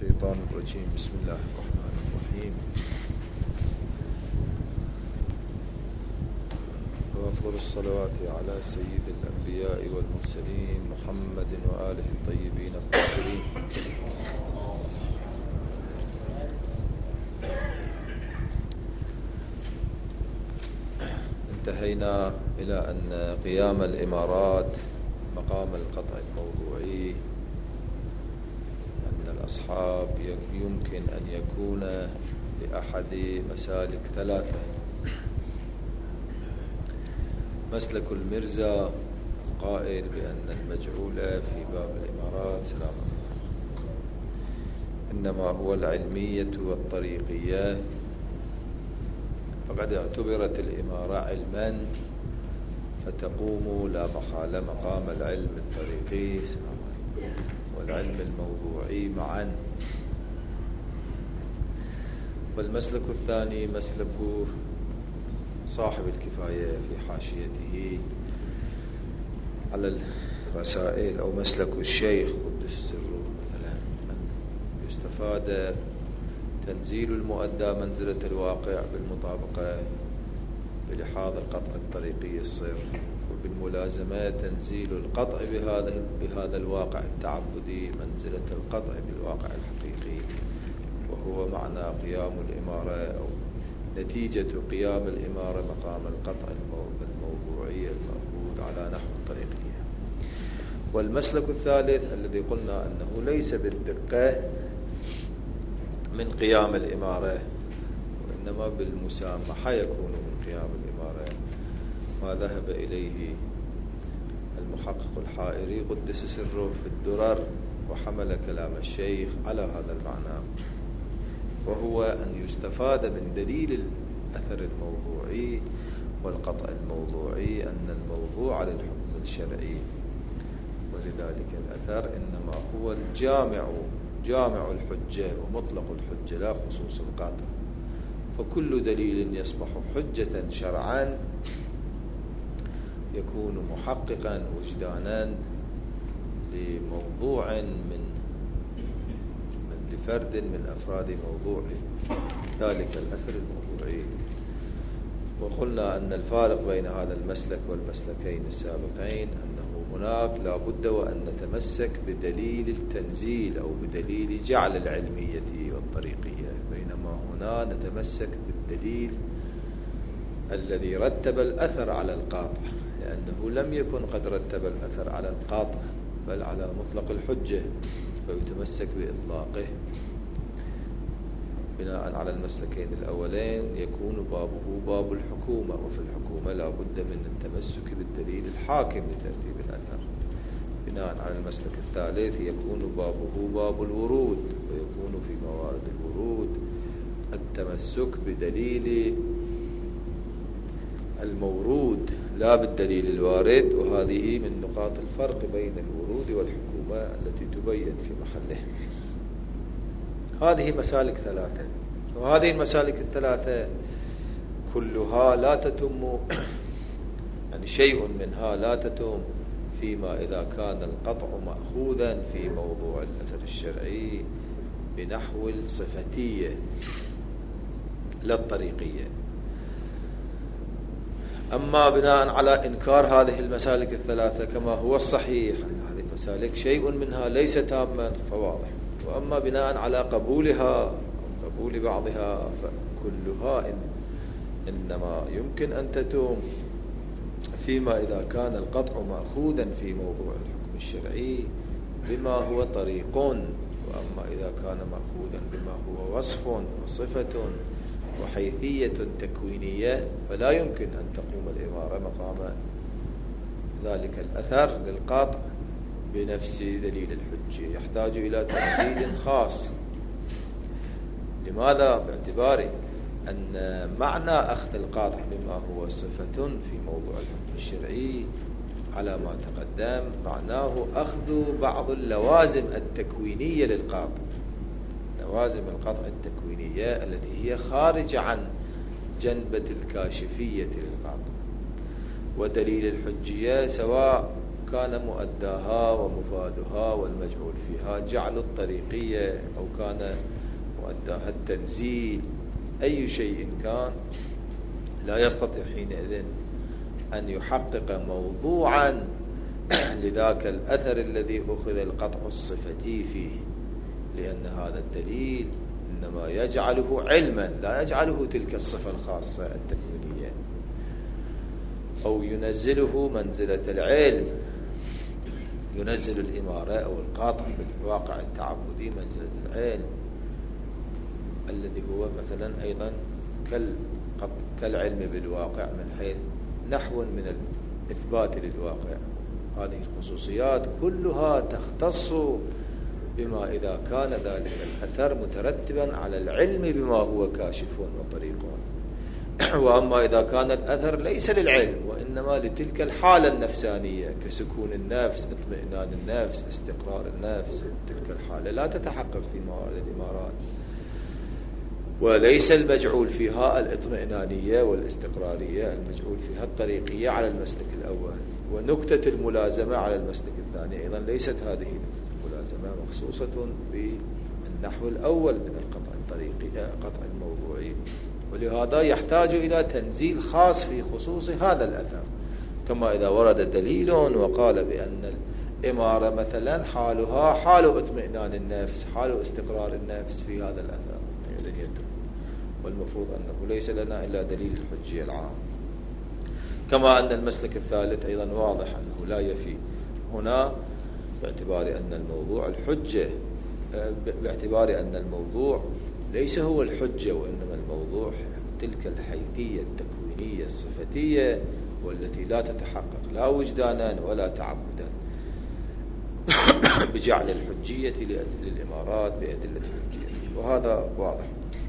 الشيطان الرجيم. بسم الله الرحمن الرحيم. وأفضل الصلوات على سيد الأنبياء والمرسلين محمد وآله الطيبين الطاهرين. انتهينا إلى أن قيام الإمارات مقام القطع الموضوعي، أن الأصحاب يمكن أن يكون لأحد مسالك ثلاثة: مسلك المرزا القائل بأن المجعول في باب الإمارات سلام إنما هو العلمية والطريقية، فقد اعتبرت الإمارة علما فتقوم لا محالة مقام العلم الطريقي والعلم الموضوعي معا. والمسلك الثاني مسلك صاحب الكفاية في حاشيته على الرسائل، أو مسلك الشيخ قدس سره، مثلا أن يستفاد تنزيل المؤدى منزلة الواقع بالمطابقة بلحاظ القطع الطريقي الصر، وبالملازمة تنزيل القطع بهذا الواقع التعبدي منزلة القطع بالواقع الحقيقي، وهو معنى قيام الإمارة أو نتيجة قيام الإمارة مقام القطع الموضوعي المأخوذ على نحو الطريقية. والمسلك الثالث الذي قلنا أنه ليس بالدقة من قيام الإمارة وإنما بالمسامحة يكون من قيام الإمارة، ما ذهب إليه المحقق الحائري قدس سره في الدرر، وحمل كلام الشيخ على هذا المعنى، وهو أن يستفاد من دليل الأثر الموضوعي والقطع الموضوعي أن الموضوع للحكم الشرعي، ولذلك الأثر إنما هو جامع الحجة ومطلق الحجة لا خصوص القاطع، فكل دليل يصبح حجة شرعا يكون محققا وجدانا لموضوع لفرد من أفراد موضوعه، ذلك الأثر الموضوعي. وقلنا أن الفارق بين هذا المسلك والمسلكين السابقين أنه هناك لا بد وأن نتمسك بدليل التنزيل أو بدليل جعل العلمية والطريقية، بينما هنا نتمسك بالدليل الذي رتب الأثر على القاطع، لأنه لم يكن قد رتب الأثر على القاطع بل على مطلق الحجة، فيتمسك بإطلاقه. بناء على المسلكين الأولين يكون بابه باب الحكومة، وفي الحكومة لا بد من التمسك بالدليل الحاكم لترتيب الأثر. بناء على المسلك الثالث يكون بابه باب الورود، ويكون في موارد الورود التمسك بدليل المورود لا بالدليل الوارد، وهذه من نقاط الفرق بين الورود والحكومة التي تبين في محله. هذه مسالك ثلاثة، وهذه المسالك الثلاثة كلها لا تتم، يعني شيء منها لا تتم فيما إذا كان القطع مأخوذا في موضوع الأثر الشرعي بنحو الصفتية لا الطريقية. أما بناء على إنكار هذه المسالك الثلاثة كما هو الصحيح أن هذه المسالك شيء منها ليس تاما فواضح، وأما بناء على قبولها أو قبول بعضها فكلها إنما يمكن أن تتم فيما إذا كان القطع مأخوذا في موضوع الحكم الشرعي بما هو طريق، وأما إذا كان مأخوذا بما هو وصف وصفة وحيثية تكوينية فلا يمكن أن تقوم الإمارة مقام ذلك الأثر للقاطع بنفس دليل الحجة، يحتاج إلى تنزيل خاص. لماذا؟ باعتبار أن معنى أخذ القاطع بما هو صفة في موضوع الحكم الشرعي على ما تقدم معناه أخذ بعض اللوازم التكوينية للقاطع، لوازم القطع التكوينية التي هي خارجة عن جنبة الكاشفية للقاطع. ودليل الحجية سواء كان مؤداها ومفادها والمجعول فيها جعل الطريقية أو كان مؤداها التنزيل، أي شيء كان لا يستطيع حينئذ أن يحقق موضوعا لذاك الأثر الذي أخذ القطع الصفتي فيه، لأن هذا الدليل إنما يجعله علما لا يجعله تلك الصفة الخاصة التكوينية، أو ينزله منزلة العلم، ينزل الإمارة أو القاطع بالواقع التعبدي منزلة العلم الذي هو مثلا أيضا كالعلم بالواقع من حيث نحو من الإثبات للواقع. هذه الخصوصيات كلها تختص بما إذا كان ذلك الأثر مترتبا على العلم بما هو كاشف وطريق، وأما إذا كان الأثر ليس للعلم وإنما لتلك الحالة النفسانية كسكون النفس، اطمئنان النفس، استقرار النفس، تلك الحالة لا تتحقق في موارد الإمارات، وليس المجعول فيها الاطمئنانية والاستقرارية، المجعول فيها الطريقية على المسلك الأول، ونكتة الملازمة على المسلك الثاني أيضا ليست هذه نكتة الملازمة مخصوصة بالنحو الأول من القطع الطريقي قطع الموضوعي، ولهذا يحتاج إلى تنزيل خاص في خصوص هذا الأثر، كما إذا ورد دليل وقال بأن الإمارة مثلا حالها حال اطمئنان النفس، حال استقرار النفس في هذا الأثر، والمفروض أنه ليس لنا إلا دليل الحجية العام. كما أن المسلك الثالث أيضا واضح أنه لا يفي هنا باعتبار أن الموضوع الحجة، باعتبار أن الموضوع ليس هو الحجة وإنما الموضوع تلك الحيثية التكوينية الصفتية والتي لا تتحقق لا وجدانا ولا تعبدا بجعل الحجية للإمارات بأدلة الحجية، وهذا واضح.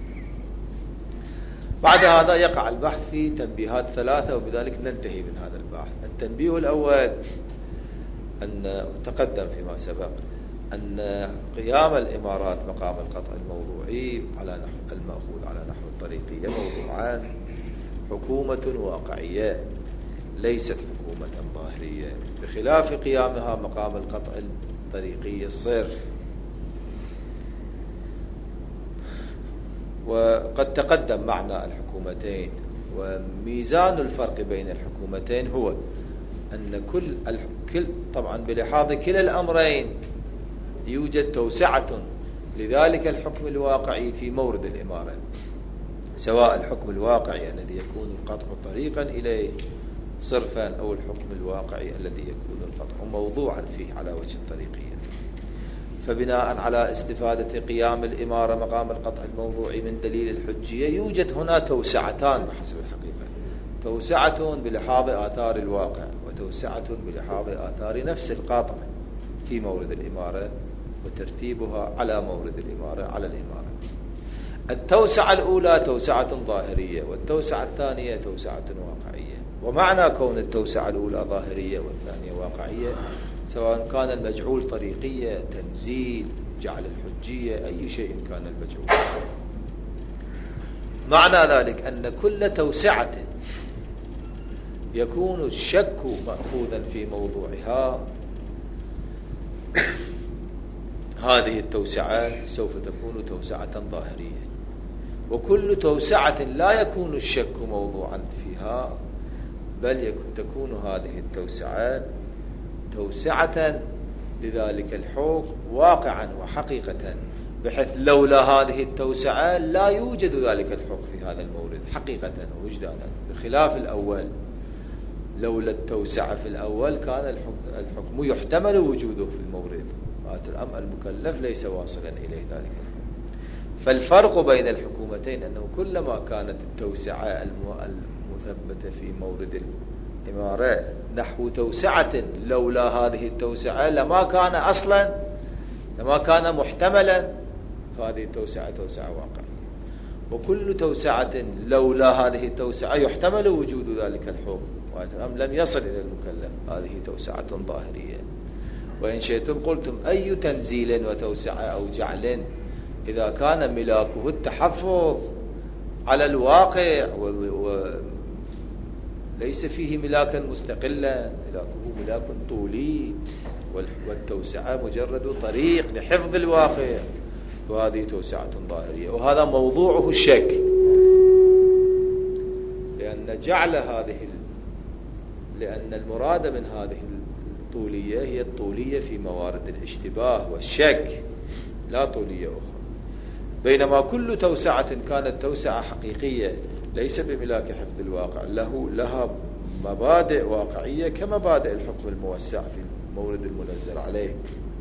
بعد هذا يقع البحث في تنبيهات ثلاثة، وبذلك ننتهي من هذا البحث. التنبيه الأول أن تقدم فيما سبق أن قيام الإمارات مقام القطع الموضوعي على نحو المأخوذ على نحو الطريقية موضوعان: حكومة واقعية ليست حكومة ظاهرية، بخلاف قيامها مقام القطع الطريقي الصرف. وقد تقدم معنى الحكومتين، وميزان الفرق بين الحكومتين هو أن كل طبعا بلحاظ كلا الأمرين يوجد توسعة لذلك الحكم الواقعي في مورد الإمارة، سواء الحكم الواقعي الذي يكون القطع طريقا إليه صرفا، أو الحكم الواقعي الذي يكون القطع موضوعا فيه على وجه الطريقية. فبناء على استفادة قيام الإمارة مقام القطع الموضوعي من دليل الحجية يوجد هنا توسعتان بحسب الحقيقة: توسعة بلحاظ آثار الواقع، وتوسعة بلحاظ آثار نفس القاطع في مورد الإمارة وترتيبها على مورد الإمارة على الإمارة. التوسعة الأولى توسعة ظاهرية، والتوسعة الثانية توسعة واقعية. ومعنى كون التوسعة الأولى ظاهرية والثانية واقعية سواء كان المجعول طريقية، تنزيل، جعل الحجية، أي شيء كان المجعول، معنى ذلك أن كل توسعة يكون الشك مأخوذا في موضوعها، هذه التوسعة سوف تكون توسعة ظاهرية. وكل توسعة لا يكون الشك موضوعا فيها، بل تكون هذه التوسعة توسعة لذلك الحكم واقعا وحقيقة، بحيث لولا هذه التوسعة لا يوجد ذلك الحكم في هذا المورد حقيقة ووجدانا، بخلاف الأول. لولا التوسعة في الأول كان الحكم يحتمل وجوده في المورد، المكلف ليس واصلا إليه ذلك. فالفرق بين الحكومتين أنه كلما كانت التوسعة المثبتة في مورد الإمارة نحو توسعة، لولا هذه التوسعة لما كان أصلا، لما كان محتملا، فهذه التوسعة توسعة واقعية. وكل توسعة لولا هذه التوسعة يحتمل وجود ذلك الحكم لم يصل إلى المكلف، هذه توسعة ظاهرية. وإن شئتم قلتم أي تنزيل وتوسعة أو جعل إذا كان ملاكه التحفظ على الواقع ليس فيه ملاكا مستقلا، ملاكه ملاك طولي، والتوسعة مجرد طريق لحفظ الواقع، وهذه توسعة ظاهرية. وهذا موضوعه الشك، لأن المراد من هذه الطولية هي الطولية في موارد الاشتباه والشك، لا طولية أخرى. بينما كل توسعة كانت توسعة حقيقية ليس بملاك حفظ الواقع، لها مبادئ واقعية كمبادئ الحكم الموسع في مورد المنزل عليه،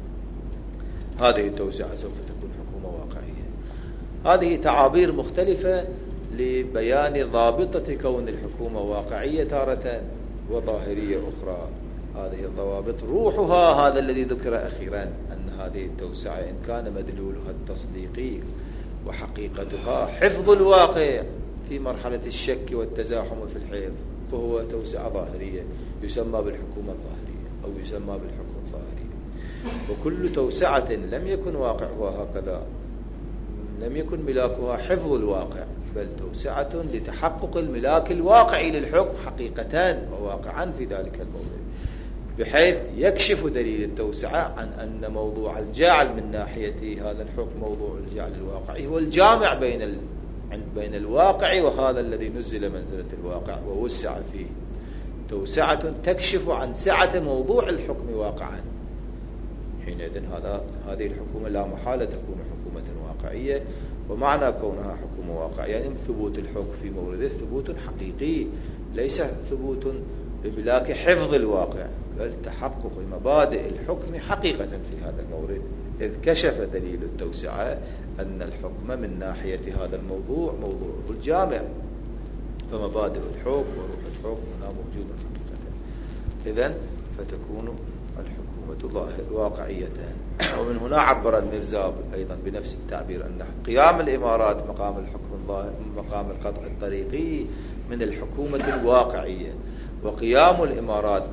هذه التوسعة سوف تكون حكومة واقعية. هذه تعابير مختلفة لبيان ضابطة كون الحكومة واقعية تارة وظاهرية أخرى. هذه الضوابط روحها هذا الذي ذكر أخيرا، أن هذه التوسعة إن كان مدلولها التصديقي وحقيقتها حفظ الواقع في مرحلة الشك والتزاحم في الحفظ، فهو توسعة ظاهرية يسمى بالحكومة الظاهرية أو يسمى بالحكم الظاهرية. وكل توسعة لم يكن واقعها هكذا، لم يكن ملاكها حفظ الواقع، بل توسعة لتحقق الملاك الواقعي للحكم حقيقة وواقعا في ذلك الموضوع، بحيث يكشف دليل التوسعة عن أن موضوع الجعل من ناحية هذا الحكم، موضوع الجعل الواقعي هو الجامع بين الواقع وهذا الذي نزل منزلة الواقع ووسع فيه. توسعة تكشف عن سعة موضوع الحكم واقعا، حينئذ هذه الحكومة لا محالة تكون حكومة واقعية. ومعنى كونها حكومة واقعية يعني ثبوت الحكم في مورده ثبوت حقيقي، ليس ثبوت بملاك حفظ الواقع، بل تحقق مبادئ الحكم حقيقة في هذا المورد، إذ كشف دليل التوسعة أن الحكم من ناحية هذا الموضوع موضوعه الجامع، فمبادئ الحكم وروح الحكم هنا موجود حقيقة. إذن فتكون الحكومة واقعية. ومن هنا عبر المرزا أيضا بنفس التعبير أن قيام الإمارات مقام الحكم مقام القطع الطريقي من الحكومة الواقعية، وقيام الإمارات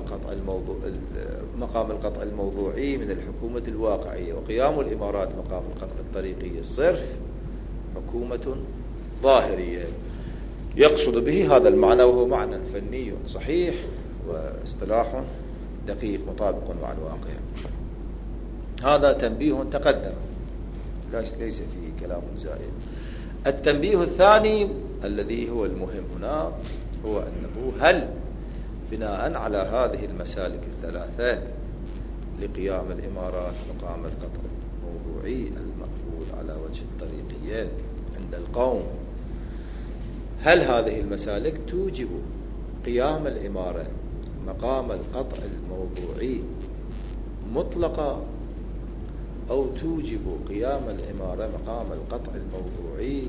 مقام القطع الموضوعي من الحكومة الواقعية، وقيام الإمارات مقام القطع الطريقي الصرف حكومة ظاهرية. يقصد به هذا المعنى، وهو معنى فني صحيح واصطلاح دقيق مطابق مع الواقع. هذا تنبيه تقدم ليس فيه كلام زائد. التنبيه الثاني الذي هو المهم هنا هو أنه هل بناء على هذه المسالك الثلاثة لقيام الإمارات مقام القطع الموضوعي المقبول على وجه الطريقية عند القوم، هل هذه المسالك توجب قيام الإمارة مقام القطع الموضوعي مطلقا، أو توجب قيام الإمارة مقام القطع الموضوعي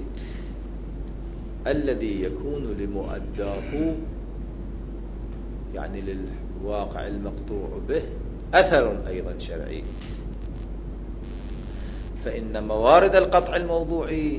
الذي يكون لمؤداه يعني للواقع المقطوع به أثر أيضا شرعي؟ فإن موارد القطع الموضوعي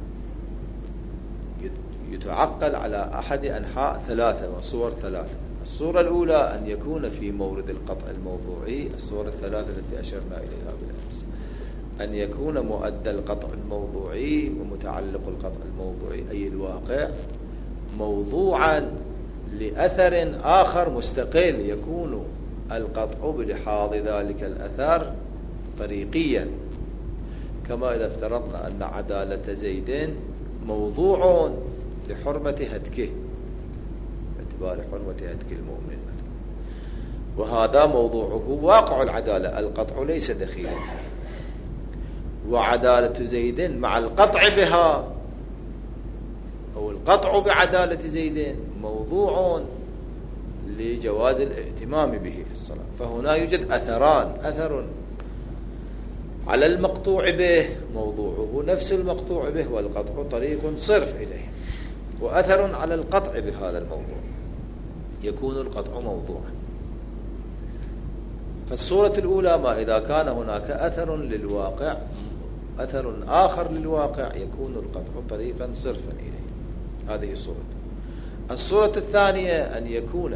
يتعقل على أحد أنحاء ثلاثة وصور ثلاثة. الصورة الأولى أن يكون في مورد القطع الموضوعي الصور الثلاثة التي أشرنا إليها بالأمس، أن يكون مؤدى القطع الموضوعي ومتعلق القطع الموضوعي أي الواقع موضوعا لأثر آخر مستقل، يكون القطع بلحاظ ذلك الأثر طريقيا، كما إذا افترضنا أن عدالة زيد موضوع لحرمة هتكه باعتبار حرمة هتك المؤمن، وهذا موضوعه واقع العدالة، القطع ليس دخيلا، وعدالة زيد مع القطع بها أو القطع بعدالة زيد موضوع لجواز الاهتمام به في الصلاة. فهنا يوجد أثران، أثر على المقطوع به موضوعه نفس المقطوع به والقطع طريق صرف إليه، وأثر على القطع بهذا الموضوع يكون القطع موضوعا. فالصورة الأولى ما إذا كان هناك أثر للواقع أثر آخر للواقع يكون القطع طريقا صرفا إليه، هذه صورة. الصورة الثانية أن يكون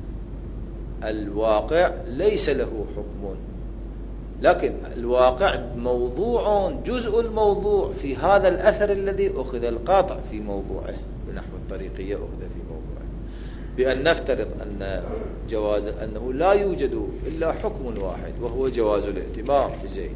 الواقع ليس له حكم، لكن الواقع موضوع جزء الموضوع في هذا الأثر الذي أخذ القاطع في موضوعه بنحو الطريقية أخذ في موضوعه. بأن نفترض أنه لا يوجد إلا حكم واحد وهو جواز الائتمام بزيد.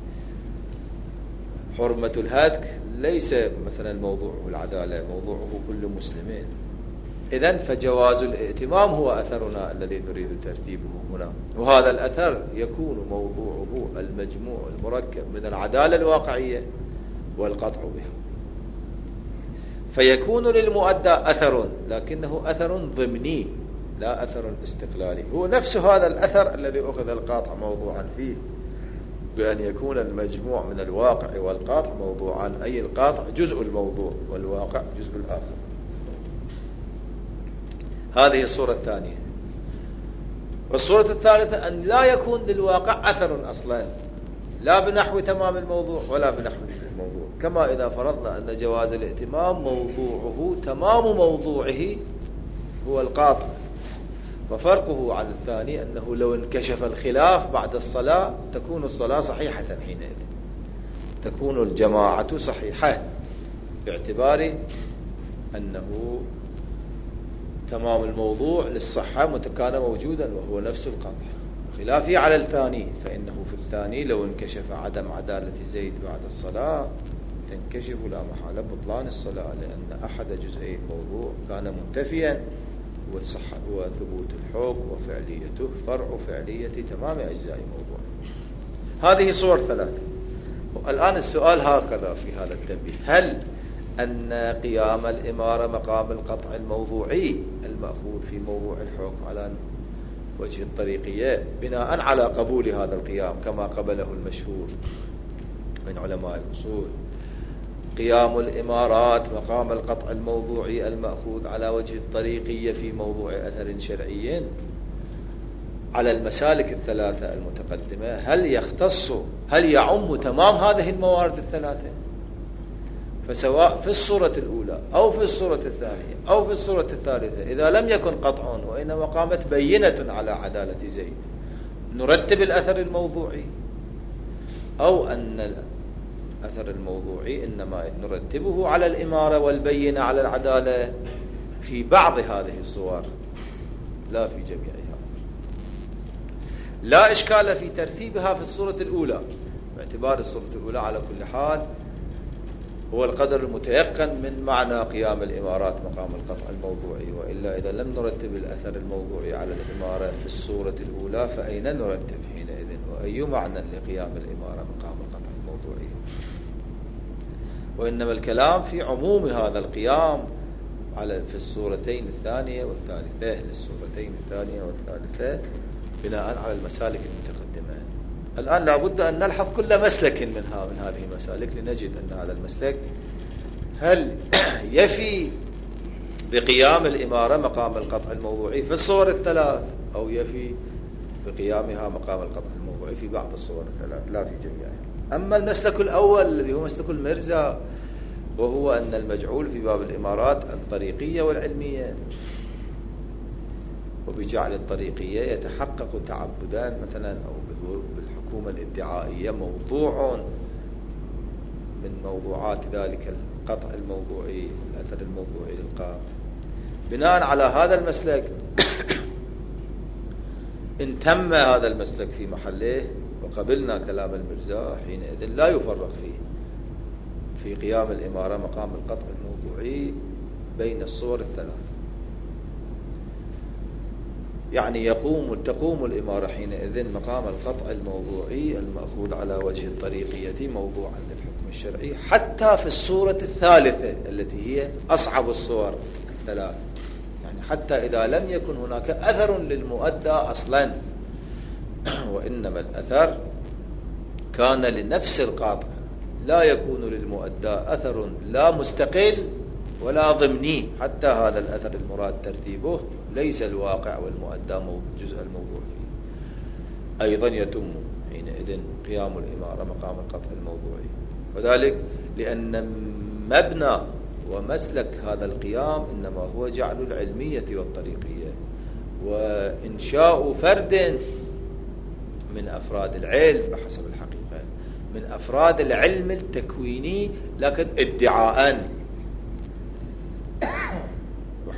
حرمة الهتك ليس مثلا موضوعه العدالة، موضوعه كل مسلمين. إذن فجواز الائتمام هو أثرنا الذي نريد ترتيبه هنا، وهذا الأثر يكون موضوعه المجموع المركب من العدالة الواقعية والقطع بها، فيكون للمؤدى أثر، لكنه أثر ضمني لا أثر استقلالي. هو نفس هذا الأثر الذي أخذ القاطع موضوعا فيه، بأن يكون المجموع من الواقع والقاطع موضوعا، أي القاطع جزء الموضوع والواقع جزء الآخر. هذه الصورة الثانية. والصورة الثالثة أن لا يكون للواقع أثر أصلا، لا بنحو تمام الموضوع ولا بنحو الموضوع، كما إذا فرضنا أن جواز الائتمام موضوعه تمام موضوعه هو القاطع، ففرقه عن الثاني أنه لو انكشف الخلاف بعد الصلاة تكون الصلاة صحيحة، حينئذ تكون الجماعة صحيحة باعتبار أنه تمام الموضوع للصحة كان موجودا وهو نفس القطع، خلافي على الثاني، فإنه في الثاني لو انكشف عدم عدالة زيد بعد الصلاة تنكشف لا محالة بطلان الصلاة، لأن أحد جزئي الموضوع كان منتفيا، والصحة وثبوت الحكم وفعليته فرع فعلية تمام أجزاء الموضوع. هذه صور ثلاثة. الآن السؤال هكذا في هذا التنبيه: هل أن قيام الإمارة مقام القطع الموضوعي المأخوذ في موضوع الحكم على وجه الطريقية بناء على قبول هذا القيام كما قبله المشهور من علماء الأصول، قيام الإمارات مقام القطع الموضوعي المأخوذ على وجه الطريقية في موضوع أثر شرعي على المسالك الثلاثة المتقدمة، هل يعم تمام هذه الموارد الثلاثة؟ فسواء في الصورة الأولى أو في الصورة الثانية أو في الصورة الثالثة إذا لم يكن قطع وإنما قامت بينة على عدالة زيد، نرتب الأثر الموضوعي، أو أن الأثر الموضوعي إنما نرتبه على الإمارة والبينة على العدالة في بعض هذه الصور لا في جميعها. لا إشكال في ترتيبها في الصورة الأولى، باعتبار الصورة الأولى على كل حال هو القدر المتيقن من معنى قيام الإمارات مقام القطع الموضوعي، وإلا إذا لم نرتب الأثر الموضوعي على الإمارة في الصورة الأولى فأين نرتب حينئذ؟ وأي معنى لقيام الإمارة مقام القطع الموضوعي؟ وإنما الكلام في عموم هذا القيام في الصورتين الثانية والثالثة، للصورتين الثانية والثالثة بناء على المسالك المتقدمة. الآن لابد أن نلحظ كل مسلك من هذه المسالك لنجد أن هذا المسلك هل يفي بقيام الإمارة مقام القطع الموضوعي في الصور الثلاث أو يفي بقيامها مقام القطع الموضوعي في بعض الصور الثلاث لا في جميعها. أما المسلك الأول الذي هو مسلك المرزا، وهو أن المجعول في باب الإمارات الطريقية والعلمية، وبجعل الطريقية يتحقق تعبدان مثلا أو بالحكومة الادعائية موضوع من موضوعات ذلك القطع الموضوعي الأثر الموضوعي للقاء. بناء على هذا المسلك إن تم هذا المسلك في محله وقبلنا كلام المرزا حينئذ لا يفرق فيه في قيام الإمارة مقام القطع الموضوعي بين الصور الثلاث، يعني تقوم الإمارة حينئذ مقام القطع الموضوعي المأخوذ على وجه الطريقية موضوعا للحكم الشرعي حتى في الصورة الثالثة التي هي أصعب الصور الثلاث، يعني حتى إذا لم يكن هناك أثر للمؤدى أصلا، وإنما الأثر كان لنفس القاطع، لا يكون للمؤدى أثر لا مستقل ولا ضمني، حتى هذا الأثر المراد ترتيبه ليس الواقع والمؤدى جزء الموضوع فيه، أيضا يتم حينئذ قيام الإمارة مقام القطع الموضوعي. وذلك لأن مبنى ومسلك هذا القيام إنما هو جعل العلمية والطريقية وإنشاء فرد من أفراد العلم بحسب الحقيقة، من أفراد العلم التكويني لكن ادعاءً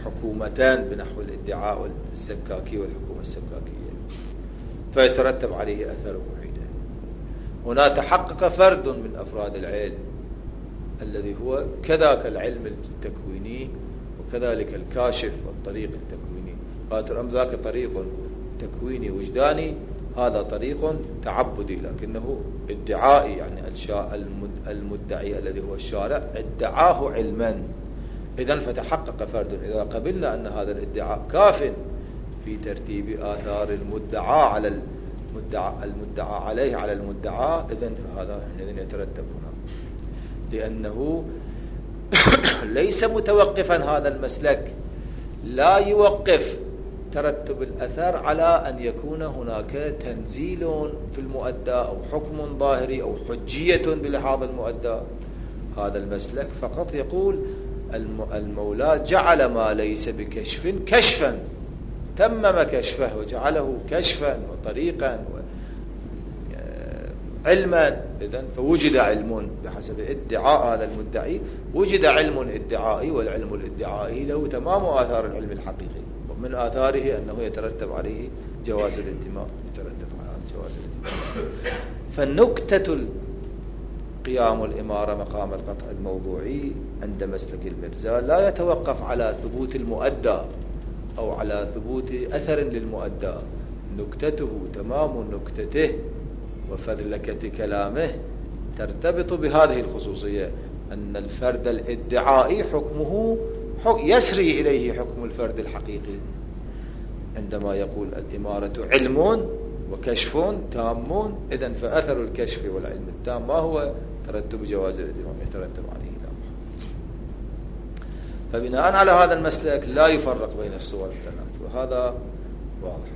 حكومتان بنحو الادعاء السكاكي والحكومة السكاكية، فيترتب عليه أثر وحيدا. هنا تحقق فرد من أفراد العلم الذي هو كذاك العلم التكويني وكذلك الكاشف والطريق التكويني. قالت ذاك طريق تكويني وجداني، هذا طريق تعبدي لكنه ادعائي، يعني المدعي الذي هو الشارع ادعاه علما. إذن فتحقق فرد. إذا قبلنا أن هذا الادعاء كاف في ترتيب آثار المدعى على المدعى عليه على المدعى، إذن فهذا إذن يترتب هنا، لأنه ليس متوقفا. هذا المسلك لا يوقف ترتب الأثر على أن يكون هناك تنزيل في المؤدى أو حكم ظاهري أو حجية بلحاظ المؤدى. هذا المسلك فقط يقول المولى جعل ما ليس بكشف كشفا، تمم كشفه وجعله كشفا وطريقا علما. إذن فوجد علم بحسب ادعاء هذا المدعي، وجد علم ادعائي، والعلم الادعائي له تمام آثار العلم الحقيقي، ومن آثاره أنه يترتب عليه جواز الانتماء، يترتب على جواز الانتماء. فالنكتة قيام الإمارة مقام القطع الموضوعي عند مسلك المرزا لا يتوقف على ثبوت المؤدى أو على ثبوت أثر للمؤدى. نكتته تمام نكتته وفذلكة كلامه ترتبط بهذه الخصوصية، أن الفرد الادعائي حكمه يسري إليه حكم الفرد الحقيقي. عندما يقول الإمارة علم وكشف تام، إذن فأثر الكشف والعلم التام ما هو؟ ترتب جواز الانتماء، يترتب عليه لا. فبناء على هذا المسلك لا يفرق بين الصور الثلاث، وهذا واضح.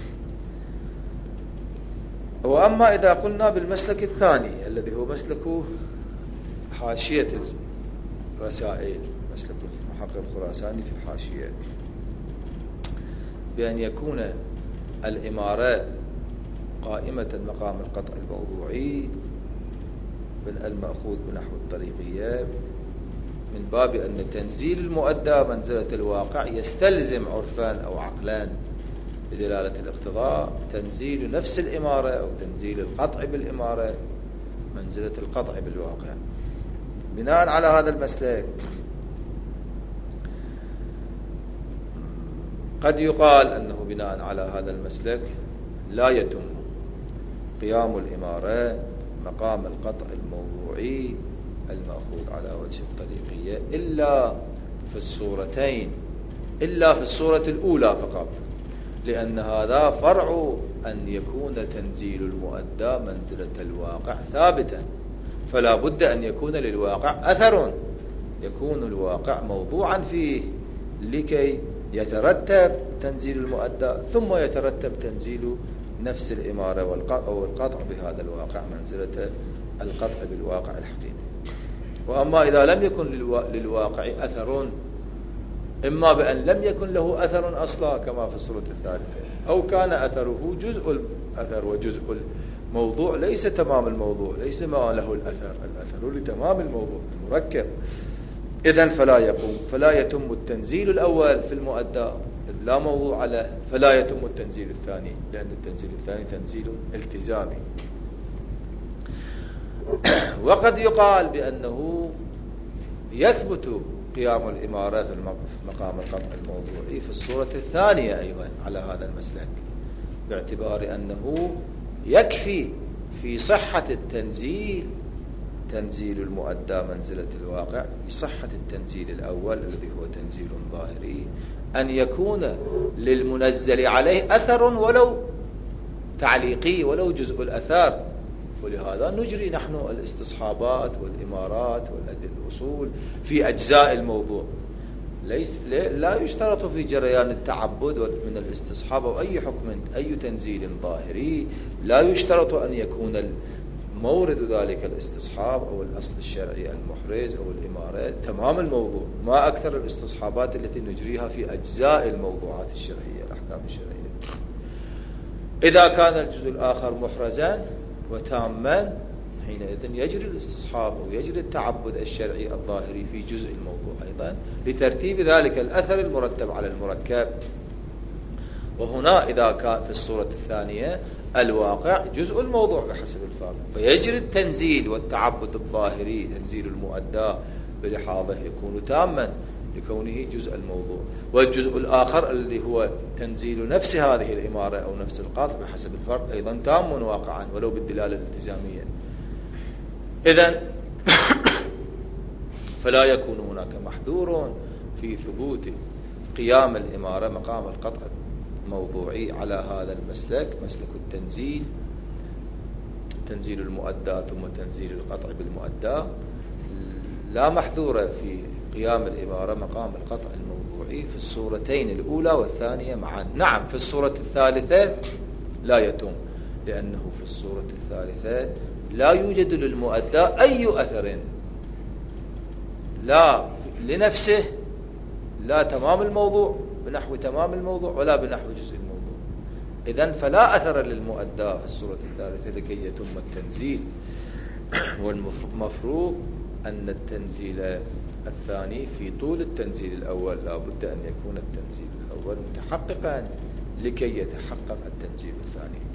وأما إذا قلنا بالمسلك الثاني الذي هو مسلك حاشية الرسائل، مسلك المحقق الخراساني في الحاشية، بأن يكون الإمارة قائمة مقام القطع الموضوعي المأخوذ بنحو الطريقية، من باب أن تنزيل المؤدى منزلة الواقع يستلزم عرفان أو عقلان بدلالة الاقتضاء تنزيل نفس الإمارة أو تنزيل القطع بالإمارة منزلة القطع بالواقع. بناء على هذا المسلك قد يقال أنه بناء على هذا المسلك لا يتم قيام الإمارة مقام القطع الموضوعي المأخوذ على وجه الطريقية إلا في الصورتين، إلا في الصورة الأولى فقط، لأن هذا فرع أن يكون تنزيل المؤدى منزلة الواقع ثابتا، فلا بد أن يكون للواقع أثر، يكون الواقع موضوعا فيه لكي يترتب تنزيل المؤدى ثم يترتب تنزيل نفس الإمارة والقطع بهذا الواقع منزلة القطع بالواقع الحقيقي. وأما إذا لم يكن للواقع أثر، إما بأن لم يكن له أثر أصلا كما في الصورة الثالثة، أو كان أثره جزء الأثر وجزء الموضوع ليس تمام الموضوع، ليس ما له الأثر لتمام الموضوع المركب، إذن فلا يتم التنزيل الأول في المؤدى إذ لا موضوع له، فلا يتم التنزيل الثاني، لأن التنزيل الثاني تنزيل التزامي. وقد يقال بأنه يثبت قيام الإمارة في مقام القطع الموضوعي في الصورة الثانية أيضا على هذا المسلك، باعتبار أنه يكفي في صحة التنزيل تنزيل المؤدى منزلة الواقع، بصحة التنزيل الأول الذي هو تنزيل ظاهري، أن يكون للمنزل عليه أثر ولو تعليقي ولو جزء الأثر. ولهذا نجري نحن الاستصحابات والإمارات والأصول في أجزاء الموضوع، لا يشترط في جريان التعبد من الاستصحاب أو أي حكم أي تنزيل ظاهري، لا يشترط أن يكون مورد ذلك الاستصحاب أو الأصل الشرعي المحرز أو الإمارة تمام الموضوع. ما أكثر الاستصحابات التي نجريها في أجزاء الموضوعات الشرعية الأحكام الشرعية. إذا كان الجزء الآخر محرزا وتاما حينئذ يجري الاستصحاب أو يجري التعبد الشرعي الظاهري في جزء الموضوع أيضا لترتيب ذلك الأثر المرتب على المركب. وهنا إذا كان في الصورة الثانية الواقع جزء الموضوع بحسب الفارق، فيجري التنزيل والتعبد الظاهري تنزيل المؤدى بلحاظه يكون تاما لكونه جزء الموضوع، والجزء الآخر الذي هو تنزيل نفس هذه الإمارة أو نفس القاطع بحسب الفرق أيضا تام واقعا ولو بالدلالة الالتزامية. إذن فلا يكون هناك محذور في ثبوت قيام الإمارة مقام القطع الموضوعي على هذا المسلك، مسلك التنزيل، تنزيل المؤدى ثم تنزيل القطع بالمؤدى، لا محذور في قيام الإمارة مقام القطع الموضوعي في الصورتين الأولى والثانية معا. نعم في الصورة الثالثة لا يتم، لأنه في الصورة الثالثة لا يوجد للمؤدى أي أثر، لا لنفسه، لا تمام الموضوع بنحو تمام الموضوع ولا بنحو جزء الموضوع. إذن فلا أثر للمؤدى في الصورة الثالثة لكي يتم التنزيل. والمفروض أن التنزيل الثاني في طول التنزيل الأول لا بد أن يكون التنزيل الأول متحققا لكي يتحقق التنزيل الثاني.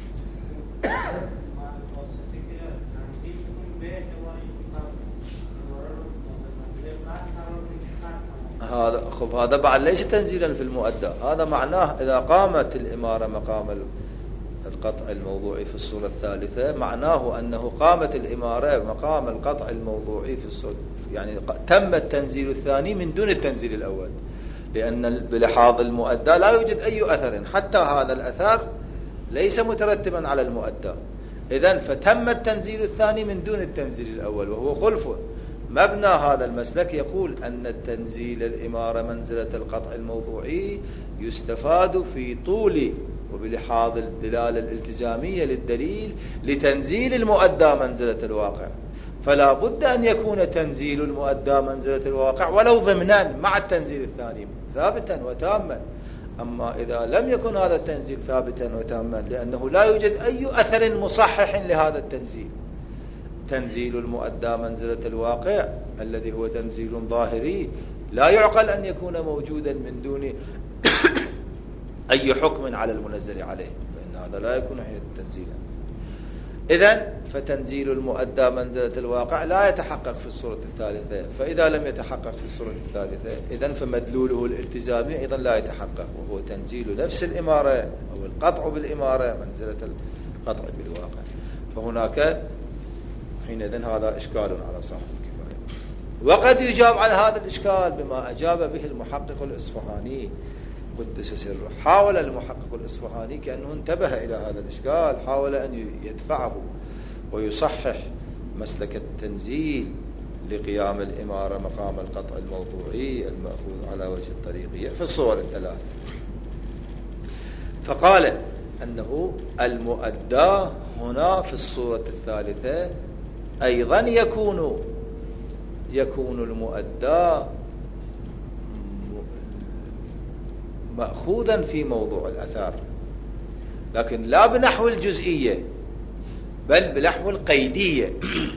هذا بعد ليس تنزيلا في المؤدى، هذا معناه إذا قامت الإمارة مقام القطع الموضوعي في الصورة الثالثة معناه أنه قامت الإمارة مقام القطع الموضوعي في الصورة، يعني تم التنزيل الثاني من دون التنزيل الأول، لأن بلحاظ المؤدى لا يوجد أي أثر، حتى هذا الأثر ليس مترتبا على المؤدى. إذن فتم التنزيل الثاني من دون التنزيل الأول وهو خلف. مبنى هذا المسلك يقول أن التنزيل الإمارة منزلة القطع الموضوعي يستفاد في طول وبلحاظ الدلالة الالتزامية للدليل لتنزيل المؤدى منزلة الواقع، فلا بد أن يكون تنزيل المؤدى منزلة الواقع ولو ضمنا مع التنزيل الثاني ثابتا وتاما. أما إذا لم يكن هذا التنزيل ثابتا وتاما لأنه لا يوجد أي أثر مصحح لهذا التنزيل، تنزيل المؤدى منزلة الواقع الذي هو تنزيل ظاهري لا يعقل أن يكون موجودا من دون أي حكم على المنزل عليه، فإن هذا لا يكون حين تنزيلا. إذن فتنزيل المؤدى منزلة الواقع لا يتحقق في الصورة الثالثة، فإذا لم يتحقق في الصورة الثالثة إذن فمدلوله الالتزامي أيضا لا يتحقق، وهو تنزيل نفس الإمارة أو القطع بالإمارة منزلة القطع بالواقع. فهناك حينئذ هذا إشكال على صاحب الكفاية. وقد يجاب على هذا الإشكال بما أجاب به المحقق الإصفهاني قدس سره. حاول المحقق الإصفهاني كأنه انتبه إلى هذا الإشكال، حاول أن يدفعه ويصحح مسلك التنزيل لقيام الإمارة مقام القطع الموضوعي المأخوذ على وجه الطريقية في الصور الثلاث. فقال أنه المؤدى هنا في الصورة الثالثة أيضا يكون المؤدى مأخوذا في موضوع الأثار، لكن لا بنحو الجزئية بل بنحو القيدية.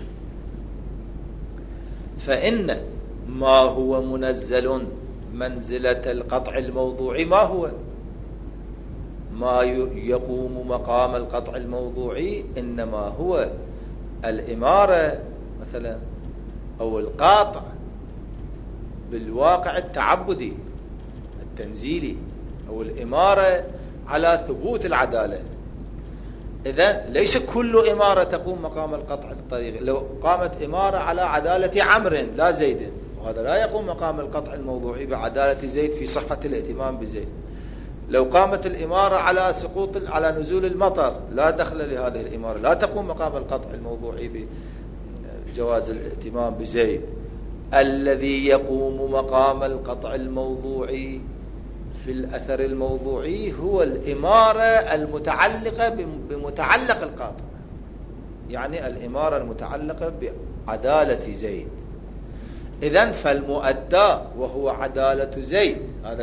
فإن ما هو منزل منزلة القطع الموضوعي ما هو؟ ما يقوم مقام القطع الموضوعي إنما هو الإمارة مثلا أو القاطع بالواقع التعبدي التنزيلي أو الإمارة على ثبوت العدالة. إذن ليس كل إمارة تقوم مقام القطع الطريق. لو قامت إمارة على عدالة عمرو لا زيد، وهذا لا يقوم مقام القطع الموضوعي بعدالة زيد في صحة الاهتمام بزيد. لو قامت الإمارة على نزول المطر لا دخل لهذه الإمارة، لا تقوم مقام القطع الموضوعي بجواز الاهتمام بزيد. الذي يقوم مقام القطع الموضوعي في الأثر الموضوعي هو الإمارة المتعلقة بمتعلق القاطع، يعني الإمارة المتعلقة بعدالة زيد. إذن فالمؤدى وهو عدالة زيد، هذا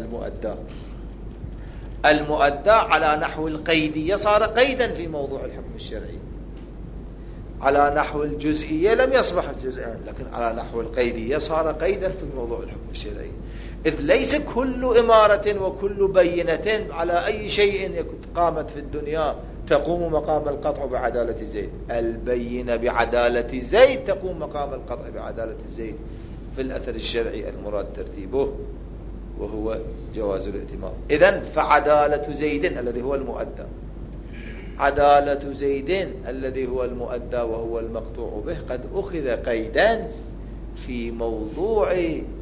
المؤدى على نحو القيدية صار قيدا في موضوع الحكم الشرعي. على نحو الجزئية لم يصبح جزءا، لكن على نحو القيدية صار قيدا في موضوع الحكم الشرعي. إذ ليس كل إمارة وكل بينة على أي شيء قامت في الدنيا تقوم مقام القطع بعدالة زيد. البينة بعدالة زيد تقوم مقام القطع بعدالة زيد في الأثر الشرعي المراد ترتيبه وهو جواز الائتمام. إذن فعدالة زيد الذي هو المؤدى، عدالة زيد الذي هو المؤدى وهو المقطوع به قد أخذ قيدا في موضوع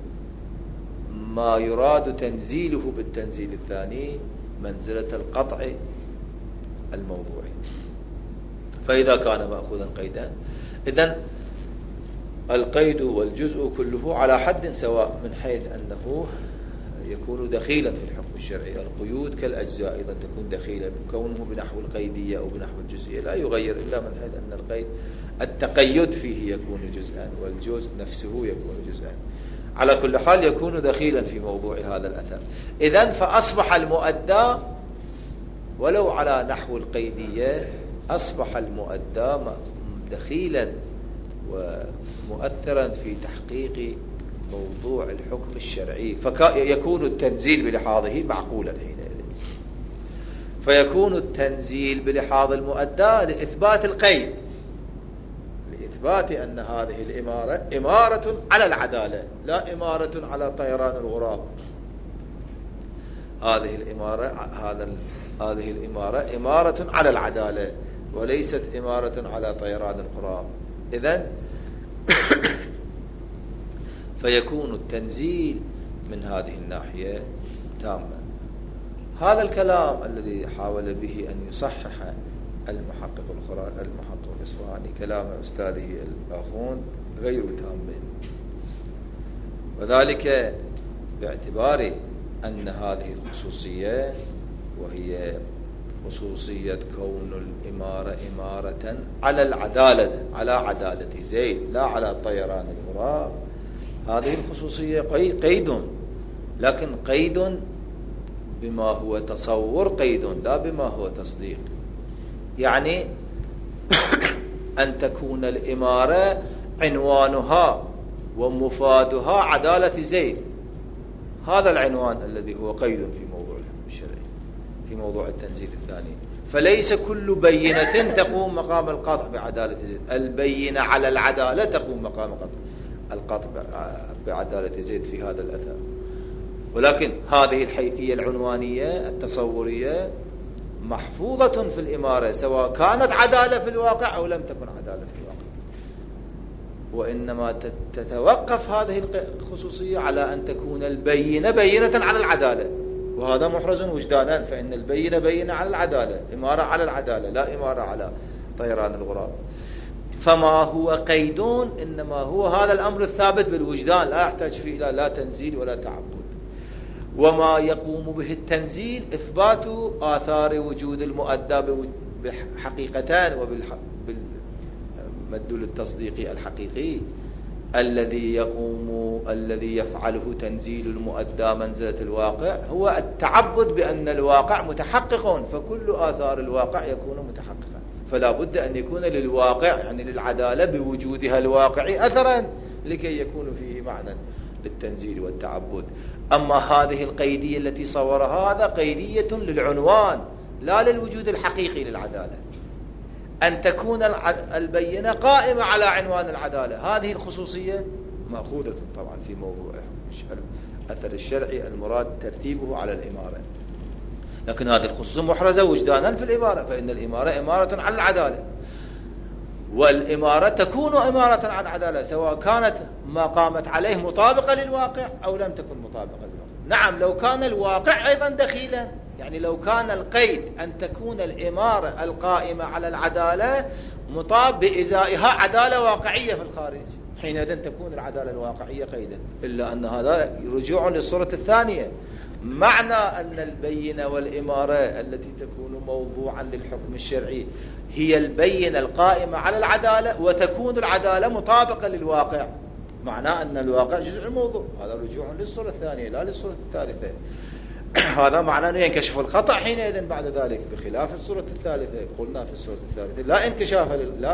ما يراد تنزيله بالتنزيل الثاني منزلة القطع الموضوعي. فإذا كان مأخوذا قيدا إذن القيد والجزء كله على حد سواء من حيث أنه يكون دخيلا في الحكم الشرعي. القيود كالأجزاء أيضا تكون دخيلا، كونه بنحو القيدية أو بنحو الجزئية لا يغير إلا من حيث أن القيد التقيد فيه يكون جزءا والجزء نفسه يكون جزءا. على كل حال يكون دخيلا في موضوع هذا الأثر. إذن فأصبح المؤدى ولو على نحو القيدية أصبح المؤدى دخيلا ومؤثرا في تحقيق موضوع الحكم الشرعي، فيكون التنزيل بلحاظه معقولا حينئذ. فيكون التنزيل بلحاظ المؤدى لإثبات القيد، لإثبات أن هذه الإمارة إمارة على العدالة لا إمارة على طيران الغراب. هذه الإمارة إمارة على العدالة وليست إمارة على طيران الغراب. إذن فيكون التنزيل من هذه الناحية تاما. هذا الكلام الذي حاول به أن يصحح المحقق الإصفهاني كلام أستاذه الآخوند غير تام، وذلك باعتبار أن هذه الخصوصية وهي خصوصية كون الإمارة إمارة على العدالة، على عدالة زيد لا على طيران الغراب، هذه الخصوصية قيد، لكن قيد بما هو تصور، قيد لا بما هو تصديق. يعني أن تكون الإمارة عنوانها ومفادها عدالة زيد، هذا العنوان الذي هو قيد في موضوع الحكم الشرعي في موضوع التنزيل الثاني. فليس كل بينة تقوم مقام القطع بعدالة زيد، البينة على العدالة تقوم مقام القطع بعدالة زيد في هذا الأثر. ولكن هذه الحيثية العنوانية التصورية محفوظة في الإمارة سواء كانت عدالة في الواقع أو لم تكن عدالة في الواقع، وإنما تتوقف هذه الخصوصية على أن تكون البينة بينة على العدالة، وهذا محرز وجدانا، فإن البينة بينة على العدالة، إمارة على العدالة لا إمارة على طيران الغراب. فما هو قيدون إنما هو هذا الأمر الثابت بالوجدان لا يحتاج فيه إلى لا تنزيل ولا تعبد. وما يقوم به التنزيل إثبات آثار وجود المؤدى بحقيقتان وبالمدلول التصديقي الحقيقي الذي يفعله تنزيل المؤدى منزلة الواقع هو التعبد بأن الواقع متحقق، فكل آثار الواقع يكون متحققا، فلا بد أن يكون للواقع يعني للعدالة بوجودها الواقعي أثرا لكي يكون فيه معنى للتنزيل والتعبد. أما هذه القيدية التي صورها هذا قيدية للعنوان لا للوجود الحقيقي للعدالة، أن تكون البينة قائمة على عنوان العدالة. هذه الخصوصية مأخوذة طبعا في موضوع الأثر الشرعي المراد ترتيبه على الإمارة، لكن هذه الخصوصية محرزة وجدانا في الإمارة، فإن الإمارة إمارة على العدالة، والإمارة تكون إمارة على العدالة سواء كانت ما قامت عليه مطابقة للواقع أو لم تكن مطابقة للواقع. نعم لو كان الواقع أيضا دخيلا، يعني لو كان القيد أن تكون الإمارة القائمة على العدالة مطابق بإزائها عدالة واقعية في الخارج، حينئذ تكون العدالة الواقعية قيدا، إلا أن هذا رجوع للصورة الثانية. معنى أن البينة والإمارة التي تكون موضوعا للحكم الشرعي هي البينة القائمة على العدالة وتكون العدالة مطابقة للواقع، معناه أن الواقع جزء الموضوع، هذا رجوع للصورة الثانية لا للصورة الثالثة. هذا معناه أنه ينكشف الخطأ حينئذ بعد ذلك، بخلاف الصورة الثالثة. قلنا في الصورة الثالثة لا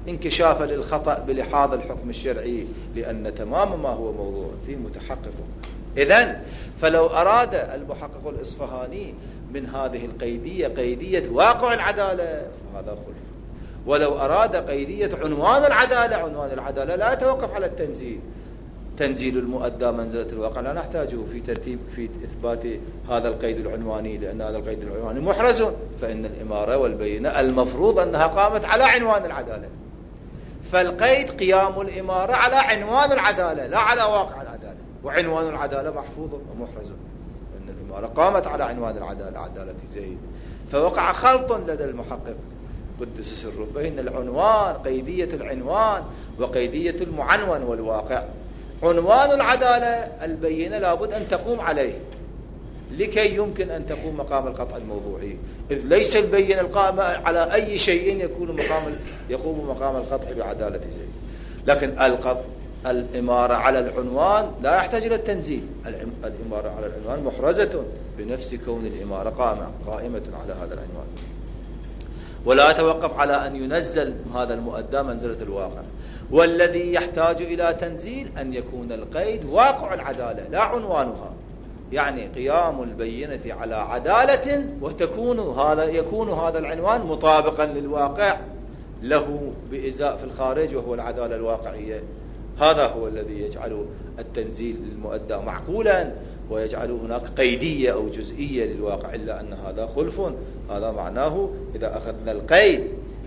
انكشافا للخطأ بلحاظ الحكم الشرعي، لأن تمام ما هو موضوع فيه متحقق. إذن فلو أراد المحقق الإصفهاني من هذه القيدية قيدية واقع العدالة فهذا خلف، ولو أراد قيدية عنوان العدالة، عنوان العدالة لا يتوقف على التنزيل، تنزيل المؤدى منزلة الواقع لا نحتاجه في إثبات هذا القيد العنواني، لأن هذا القيد العنواني محرز، فإن الإمارة والبينة المفروض أنها قامت على عنوان العدالة، فالقيد قيام الإمارة على عنوان العدالة لا على واقع العدالة، وعنوان العدالة محفوظ ومحرز، أن الإمارة قامت على عنوان العدالة عدالة زيد. فوقع خلط لدى المحقق قدس سره بين العنوان، قيدية العنوان وقيدية المعنون والواقع. عنوان العدالة البينة لابد أن تقوم عليه لكي يمكن أن تقوم مقام القطع الموضوعي، إذ ليس البينة القائمة على أي شيء يقوم مقام القطع بعدالة زيد. لكن الإمارة على العنوان لا يحتاج إلى التنزيل، الإمارة على العنوان محرزة بنفس كون الإمارة قائمة على هذا العنوان، ولا يتوقف على أن ينزل هذا المؤدى منزلة الواقع. والذي يحتاج إلى تنزيل أن يكون القيد واقع العدالة لا عنوانها، يعني قيام البينة على عدالة يكون هذا العنوان مطابقا للواقع له بإزاء في الخارج وهو العدالة الواقعية. هذا هو الذي يجعل التنزيل للمؤدى معقولا ويجعل هناك قيدية أو جزئية للواقع، إلا أن هذا خلف. هذا معناه إذا أخذنا القيد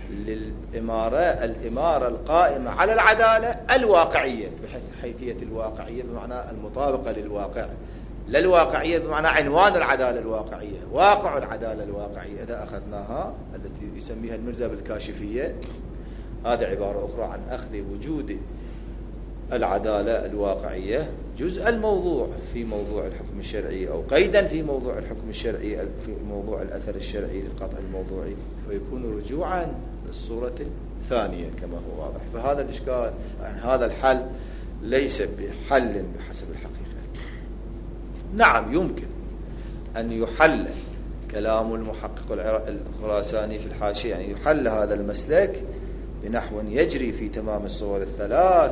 الإمارة القائمة على العدالة الواقعية بحيثية الواقعية بمعنى المطابقة للواقع، لا الواقعية بمعنى عنوان العدالة الواقعية، واقع العدالة الواقعية. إذا أخذناها التي يسميها المرزا بالكاشفية، هذا عبارة أخرى عن أخذ وجود العدالة الواقعية جزء الموضوع في موضوع الحكم الشرعي، أو قيدا في موضوع الحكم الشرعي في موضوع الأثر الشرعي للقطع الموضوعي، ويكون رجوعا للصورة الثانية كما هو واضح. فهذا الإشكال، يعني هذا الحل ليس بحل بحسب الحقيقة. نعم يمكن أن يحل كلام المحقق الخراساني في الحاشية، يعني يحل هذا المسلك بنحو يجري في تمام الصور الثلاث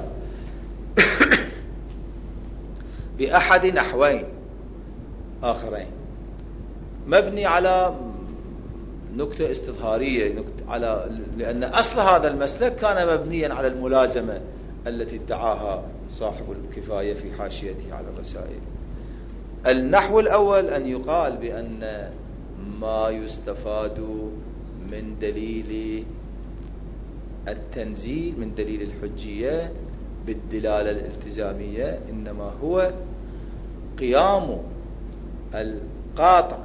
بأحد نحوين آخرين، مبني على نكتة استظهارية، لأن أصل هذا المسلك كان مبنيا على الملازمة التي ادعاها صاحب الكفاية في حاشيته على الرسائل. النحو الأول أن يقال بأن ما يستفاد من دليل التنزيل من دليل الحجية بالدلالة الالتزامية إنما هو قيام القاطع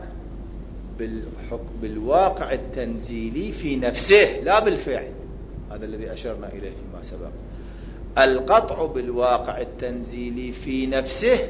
بالواقع التنزيلي في نفسه لا بالفعل. هذا الذي أشرنا إليه فيما سبق. القطع بالواقع التنزيلي في نفسه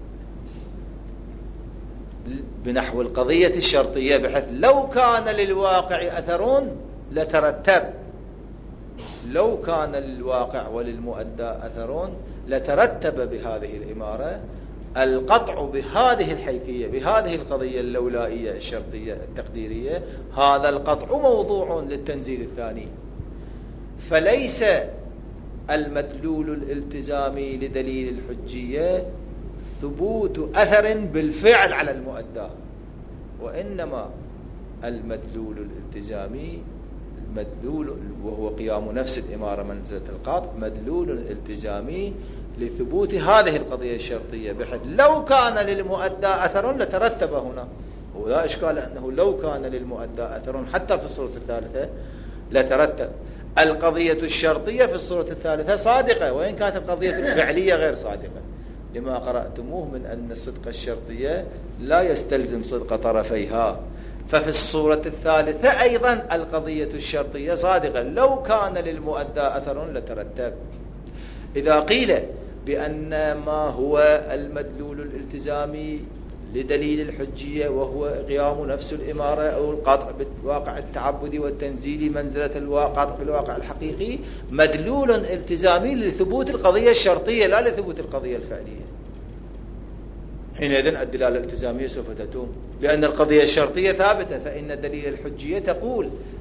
بنحو القضية الشرطية، بحيث لو كان للواقع أثر لترتب، لو كان للواقع وللمؤدى أثر لترتب بهذه الإمارة القطع بهذه الحيثية، بهذه القضية اللولائية الشرطية التقديرية. هذا القطع موضوع للتنزيل الثاني، فليس المدلول الالتزامي لدليل الحجية ثبوت أثر بالفعل على المؤدى، وإنما المدلول الالتزامي مدلول وهو قيام نفس الإمارة منزلة القاطع مدلول التزامي لثبوت هذه القضية الشرطية، بحيث لو كان للمؤدى أثر لترتب هنا. ولا إشكال أنه لو كان للمؤدى أثر حتى في الصورة الثالثة لترتب. القضية الشرطية في الصورة الثالثة صادقة، وإن كانت القضية الفعلية غير صادقة، لما قرأتموه من أن الصدق الشرطية لا يستلزم صدق طرفيها. ففي الصورة الثالثة أيضا القضية الشرطية صادقة، لو كان للمؤدى أثر لترتب. إذا قيل بأن ما هو المدلول الالتزامي لدليل الحجية وهو قيام نفس الإمارة أو القطع بالواقع التعبدي والتنزيلي منزلة القطع بالواقع الحقيقي، مدلول التزامي لثبوت القضية الشرطية لا لثبوت القضية الفعلية، حينئذ الدلالة الالتزامية سوف تتم، لأن القضية الشرطية ثابتة. فإن دليل الحجية تقول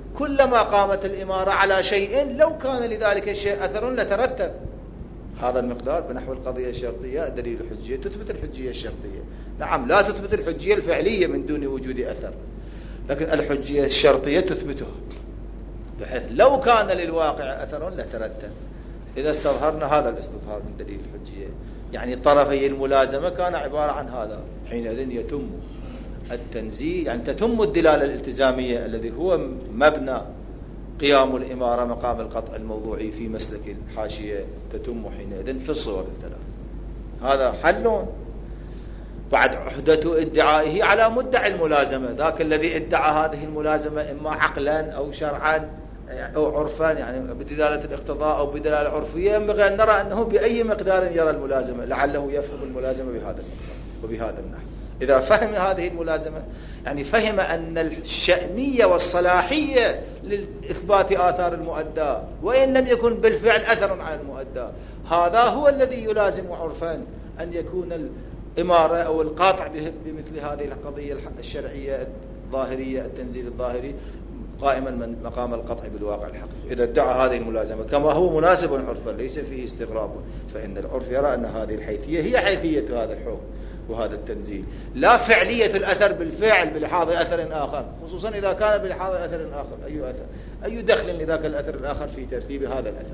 كلما قامت الإمارة على شيء لو كان لذلك الشيء أثر لترتب هذا المقدار بنحو القضية الشرطية. دليل الحجية تثبت الحجية الشرطية، نعم لا تثبت الحجية الفعلية من دون وجود أثر، لكن الحجية الشرطية تثبتها، بحيث لو كان للواقع أثر لترتب. إذا استظهرنا هذا الاستظهار من دليل الحجية، يعني طرفي الملازمة كان عبارة عن هذا، حينئذ يتم التنزيل، يعني تتم الدلالة الالتزامية الذي هو مبنى قيام الإمارة مقام القطع الموضوعي في مسلك الحاشية، تتم حينئذ في الصور الثلاث. هذا حل بعد عهدة ادعائه على مدعي الملازمة، ذاك الذي ادعى هذه الملازمة إما عقلا أو شرعا أو عرفا، يعني بدلالة الاقتضاء أو بدلالة عرفية، ينبغي أن نرى أنه بأي مقدار يرى الملازمة، لعله يفهم الملازمة بهذا المقدار وبهذا النحو. إذا فهم هذه الملازمة يعني فهم أن الشأنية والصلاحية لإثبات آثار المؤدى وإن لم يكن بالفعل أثر على المؤدى، هذا هو الذي يلازم عرفا أن يكون الإمارة أو القاطع بمثل هذه القضية الشرعية الظاهرية، التنزيل الظاهري، قائما من مقام القطع بالواقع الحقيقي. إذا ادعى هذه الملازمة كما هو مناسب عرفا ليس فيه استغراب، فإن العرف يرى أن هذه الحيثية هي حيثية هذا الحكم وهذا التنزيل، لا فعلية الأثر بالفعل بلحاظ أثر آخر، خصوصا إذا كان بلحاظ أثر آخر. أي أثر؟ أي دخل لذاك الأثر الآخر في ترتيب هذا الأثر؟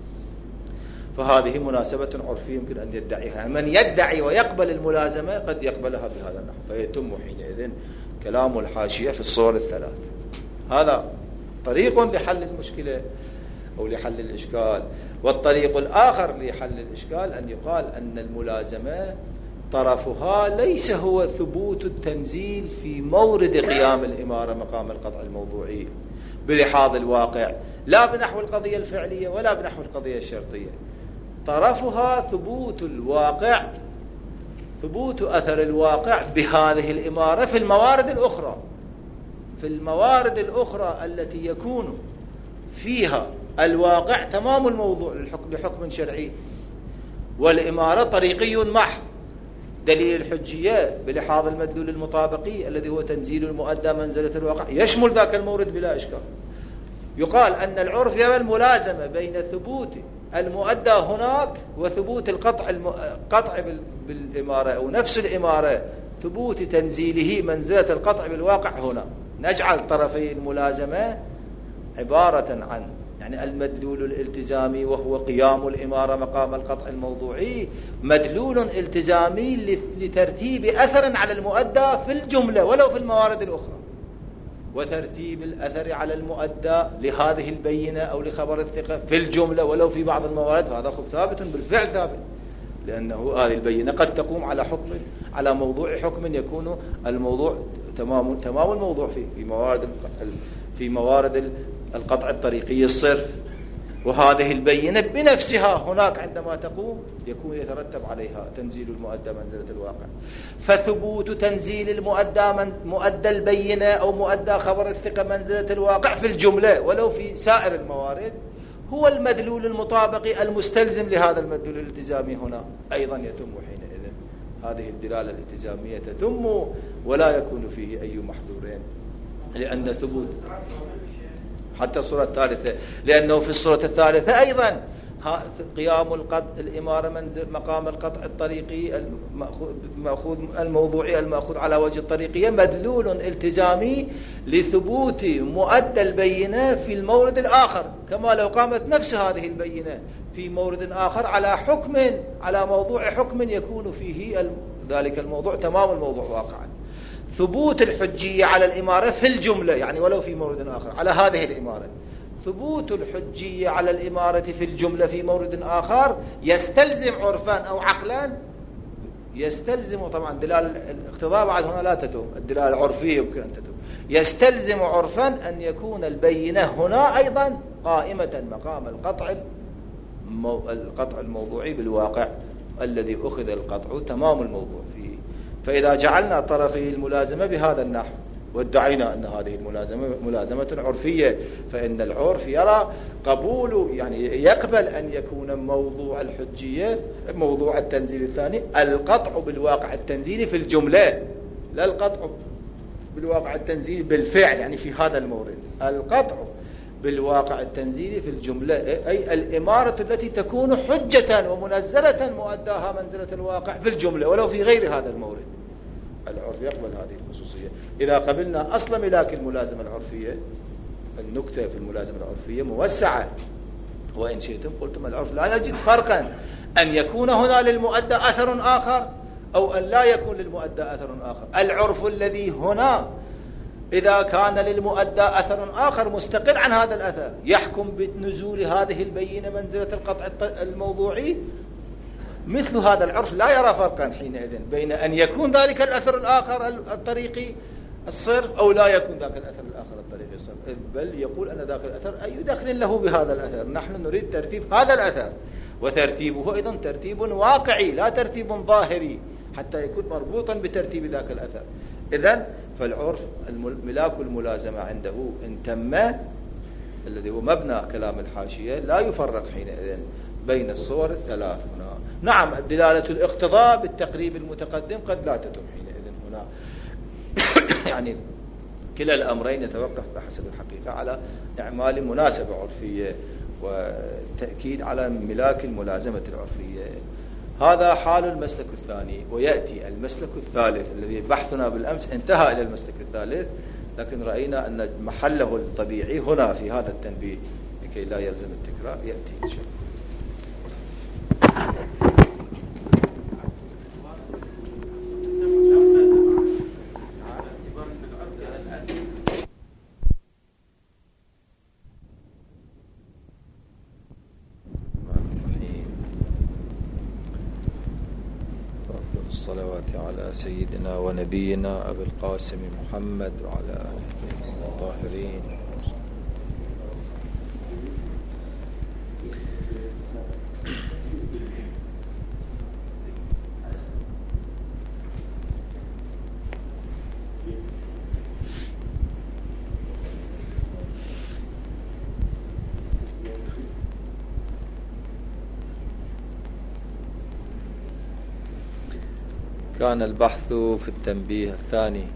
فهذه مناسبة عرفية يمكن أن يدعيها، يعني من يدعي ويقبل الملازمة قد يقبلها بهذا النحو، فيتم حينئذ كلام الحاشية في الصور الثلاث. هذا طريق لحل المشكلة أو لحل الإشكال. والطريق الآخر لحل الإشكال أن يقال أن الملازمة طرفها ليس هو ثبوت التنزيل في مورد قيام الإمارة مقام القطع الموضوعي بلحاظ الواقع، لا بنحو القضية الفعلية ولا بنحو القضية الشرطية. طرفها ثبوت الواقع، ثبوت أثر الواقع بهذه الإمارة في الموارد الأخرى، في الموارد الأخرى التي يكون فيها الواقع تمام الموضوع لحكم شرعي والإمارة طريقي محض. دليل الحجية بلحاظ المدلول المطابقي الذي هو تنزيل المؤدى منزلة الواقع يشمل ذاك المورد بلا إشكال. يقال أن العرف يرى الملازمة بين ثبوت المؤدى هناك وثبوت القطع بالإمارة أو نفس الإمارة ثبوت تنزيله منزلة القطع بالواقع هنا. نجعل طرفي الملازمة عبارة عن يعني المدلول الالتزامي وهو قيام الإمارة مقام القطع الموضوعي مدلول التزامي لترتيب أثر على المؤدى في الجملة ولو في الموارد الأخرى، وترتيب الأثر على المؤدى لهذه البينة أو لخبر الثقة في الجملة ولو في بعض الموارد، هذا ثابت بالفعل ثابت، لأنه هذه البينة قد تقوم على حكم على موضوع حكم يكون الموضوع تمام الموضوع في موارد القطع الطريقي الصرف، وهذه البينة بنفسها هناك عندما تقوم يكون يترتب عليها تنزيل المؤدى منزلة الواقع. فثبوت تنزيل مؤدى البينة أو مؤدى خبر الثقة منزلة الواقع في الجملة ولو في سائر الموارد هو المدلول المطابق المستلزم لهذا المدلول الالتزامي هنا أيضا يتم حينئذ. هذه الدلالة الالتزامية تتم ولا يكون فيه أي محظورين، لأن ثبوت حتى الصورة الثالثة، لأنه في الصورة الثالثة أيضا قيام الإمارة مقام القطع الطريقي الموضوعي المأخوذ على وجه الطريقية مدلول التزامي لثبوت مؤدى البينة في المورد الآخر، كما لو قامت نفس هذه البينة في مورد آخر على موضوع حكم يكون فيه ذلك الموضوع تمام الموضوع واقعا. ثبوت الحجية على الإمارة في الجملة يعني ولو في مورد آخر على هذه الإمارة، ثبوت الحجية على الإمارة في الجملة في مورد آخر يستلزم عرفا أو عقلا، يستلزم طبعا دلالة الاقتضاء بعد هنا لا تتم، الدلالة العرفية يمكن أن تتم، يستلزم عرفا أن يكون البينة هنا أيضا قائمة مقام القطع الموضوعي بالواقع الذي أخذ القطع تمام الموضوع فيه. فإذا جعلنا طرفي الملازمة بهذا النحو وادعينا أن هذه الملازمة ملازمة عرفية، فإن العرف يرى قبول يعني يقبل أن يكون موضوع الحجية موضوع التنزيل الثاني القطع بالواقع التنزيلي في الجملة، لا القطع بالواقع التنزيلي بالفعل، يعني في هذا المورد. القطع بالواقع التنزيلي في الجملة، أي الإمارة التي تكون حجة ومنزلة مؤداها منزلة الواقع في الجملة ولو في غير هذا المورد. العرف يقبل هذه الخصوصية. إذا قبلنا أصل ملاك الملازمة العرفية، النكتة في الملازمة العرفية موسعة، وإن شئتم قلتم العرف لا يجد فرقا أن يكون هنا للمؤدى أثر آخر أو أن لا يكون للمؤدى أثر آخر. العرف الذي هنا إذا كان للمؤدى أثر آخر مستقل عن هذا الأثر يحكم بنزول هذه البينة منزلة القطع الموضوعي، مثل هذا العرف لا يرى فرقا حينئذ بين أن يكون ذلك الأثر الآخر الطريقي الصرف أو لا يكون ذاك الأثر الآخر الطريقي الصرف، بل يقول أن ذاك الأثر أي دخل له بهذا الأثر. نحن نريد ترتيب هذا الأثر، وترتيبه أيضا ترتيب واقعي لا ترتيب ظاهري حتى يكون مربوطا بترتيب ذاك الأثر. إذن فالعرف ملاك الملازمة عنده إن تم، الذي هو مبنى كلام الحاشية، لا يفرق حينئذ بين الصور الثلاث هنا. نعم دلالة الاقتضاء بالتقريب المتقدم قد لا تتم حينئذ هنا يعني كلا الأمرين يتوقف بحسب الحقيقة على إعمال مناسبة عرفية وتأكيد على ملاك الملازمة العرفية. هذا حال المسلك الثاني. ويأتي المسلك الثالث الذي بحثنا بالأمس انتهى إلى المسلك الثالث، لكن رأينا أن محله الطبيعي هنا في هذا التنبيه لكي لا يلزم التكرار. يأتي إن شاء الله. الصلوات على سيدنا ونبينا أبي القاسم محمد وعلى آله الطاهرين. كان البحث في التنبيه الثاني،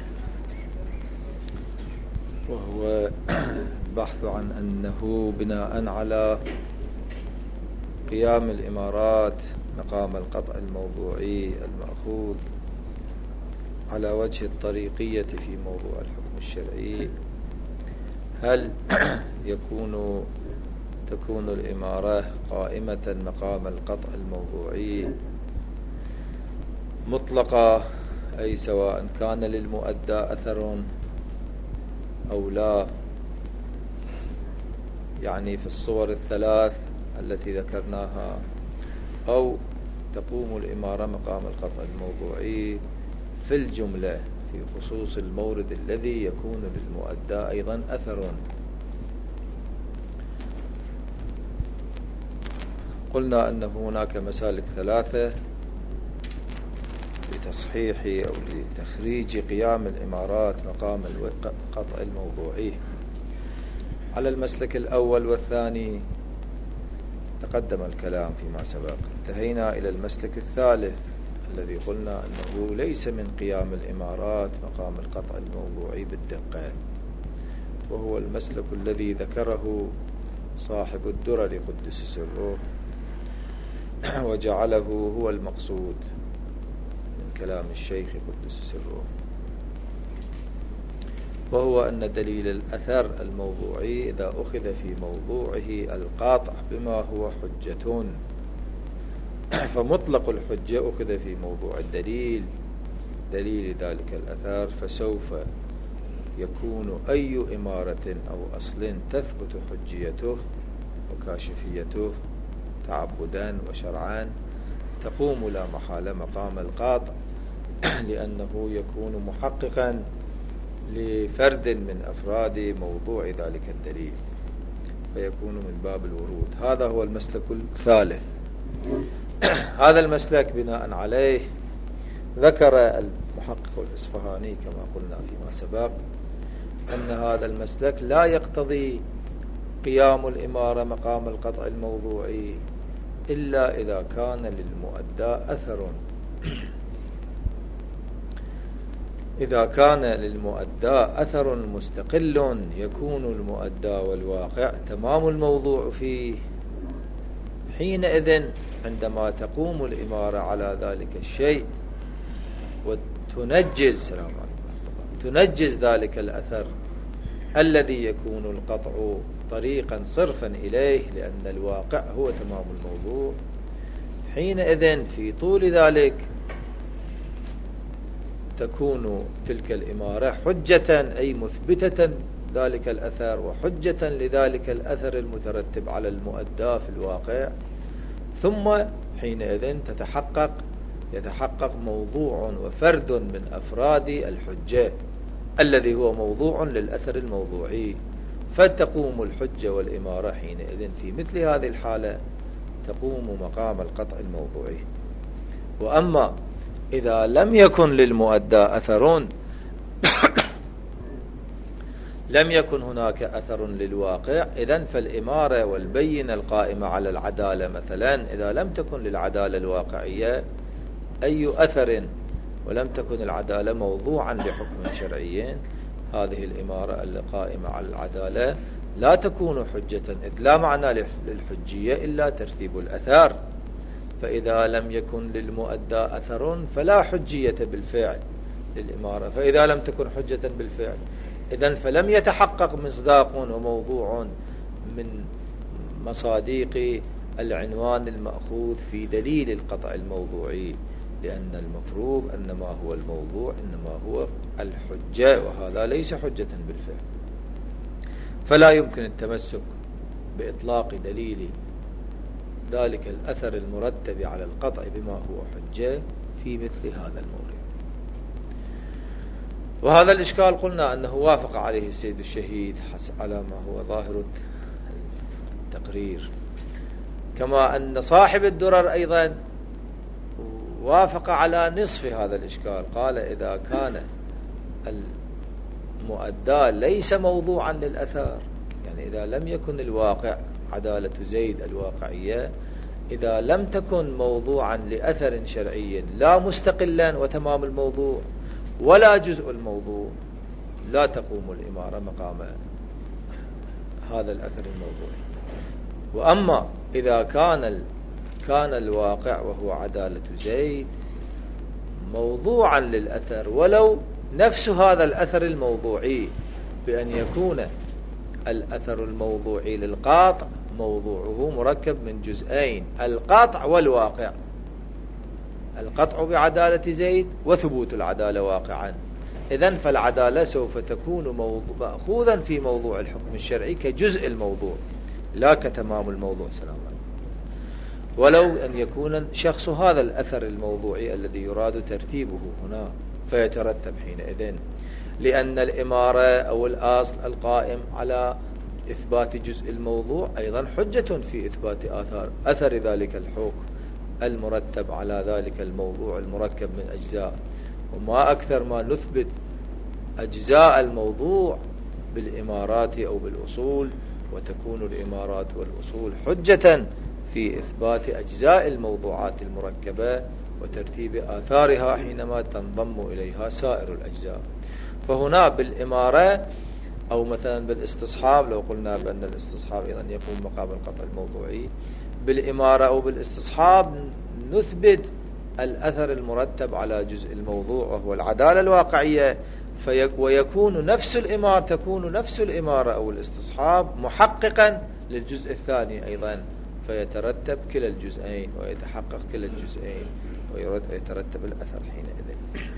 وهو البحث عن أنه بناء على قيام الإمارات مقام القطع الموضوعي المأخوذ على وجه الطريقية في موضوع الحكم الشرعي، هل تكون الإمارة قائمة مقام القطع الموضوعي مطلقة، أي سواء كان للمؤدى أثر أو لا، يعني في الصور الثلاث التي ذكرناها، أو تقوم الإمارة مقام القطع الموضوعي في الجملة في خصوص المورد الذي يكون للمؤدى أيضا أثر. قلنا أن هناك مسالك ثلاثة لتصحيح أو لتخريج قيام الإمارات مقام القطع الموضوعي. على المسلك الأول والثاني تقدم الكلام فيما سبق. انتهينا إلى المسلك الثالث الذي قلنا أنه ليس من قيام الإمارات مقام القطع الموضوعي بالدقة، وهو المسلك الذي ذكره صاحب الدرر قدس سره وجعله هو المقصود من كلام الشيخ قدس سره، وهو أن دليل الأثر الموضوعي إذا أخذ في موضوعه القاطع بما هو حجة، فمطلق الحجة أخذ في موضوع الدليل دليل ذلك الأثر، فسوف يكون أي إمارة أو أصل تثبت حجيته وكاشفيته تعبدا وشرعا تقوم لا محالة مقام القاطع، لأنه يكون محققا لفرد من أفراد موضوع ذلك الدليل، فيكون من باب الورود. هذا هو المسلك الثالث. هذا المسلك بناء عليه ذكر المحقق الإصفهاني كما قلنا فيما سبق أن هذا المسلك لا يقتضي قيام الإمارة مقام القطع الموضوعي إلا إذا كان للمؤدى أثر. إذا كان للمؤدى أثر مستقل يكون المؤدى والواقع تمام الموضوع فيه، حينئذ عندما تقوم الإمارة على ذلك الشيء وتنجز ذلك الأثر الذي يكون القطع طريقا صرفا إليه لأن الواقع هو تمام الموضوع، حينئذ في طول ذلك تكون تلك الإمارة حجة أي مثبتة ذلك الأثر وحجة لذلك الأثر المترتب على المؤدى في الواقع، ثم حينئذ يتحقق موضوع وفرد من أفراد الحجة الذي هو موضوع للأثر الموضوعي، فتقوم الحجة والإمارة حينئذ في مثل هذه الحالة تقوم مقام القطع الموضوعي. وأما إذا لم يكن للمؤدى أثر لم يكن هناك أثر للواقع، إذن فالإمارة والبينة القائمة على العدالة مثلا إذا لم تكن للعدالة الواقعية أي أثر ولم تكن العدالة موضوعا لحكم شرعي، هذه الإمارة القائمة على العدالة لا تكون حجة، إذ لا معنى للحجية إلا ترتيب الأثار، فإذا لم يكن للمؤدى أثر فلا حجية بالفعل للإمارة، فإذا لم تكن حجة بالفعل إذن فلم يتحقق مصداق وموضوع من مصاديق العنوان المأخوذ في دليل القطع الموضوعي، لأن المفروض أن ما هو الموضوع إنما هو الحجة، وهذا ليس حجة بالفعل، فلا يمكن التمسك بإطلاق دليل ذلك الأثر المرتب على القطع بما هو حجة في مثل هذا المورد. وهذا الإشكال قلنا أنه وافق عليه السيد الشهيد على ما هو ظاهر التقرير، كما أن صاحب الدرر أيضا وافق على نصف هذا الإشكال، قال إذا كان المؤدى ليس موضوعا للأثار، يعني إذا لم يكن الواقع عدالة زيد الواقعية إذا لم تكن موضوعا لأثر شرعي لا مستقلا وتمام الموضوع ولا جزء الموضوع لا تقوم الإمارة مقام هذا الأثر الموضوعي. وأما إذا كان الواقع وهو عدالة زيد موضوعا للأثر ولو نفس هذا الأثر الموضوعي، بأن يكون الأثر الموضوعي للقاطع موضوعه مركب من جزئين القاطع والواقع، القطع بعدالة زيد وثبوت العدالة واقعا، إذن فالعدالة سوف تكون مأخوذا في موضوع الحكم الشرعي كجزء الموضوع لا كتمام الموضوع. سلام عليكم. ولو أن يكون شخص هذا الأثر الموضوعي الذي يراد ترتيبه هنا فيترتب حينئذ، لأن الإمارة أو الأصل القائم على إثبات جزء الموضوع أيضا حجة في إثبات أثر ذلك الحكم المرتب على ذلك الموضوع المركب من أجزاء، وما أكثر ما نثبت أجزاء الموضوع بالإمارات أو بالأصول، وتكون الإمارات والأصول حجة في إثبات أجزاء الموضوعات المركبة وترتيب آثارها حينما تنضم إليها سائر الأجزاء. فهنا بالإمارة أو مثلا بالاستصحاب، لو قلنا بأن الاستصحاب أيضا يقوم مقام القطع الموضوعي، بالإمارة أو بالاستصحاب نثبت الأثر المرتب على جزء الموضوع وهو العدالة الواقعية، ويكون تكون نفس الإمارة أو الاستصحاب محققا للجزء الثاني أيضا، فيترتب كلا الجزئين ويتحقق كلا الجزئين ويترتب الأثر حينئذ.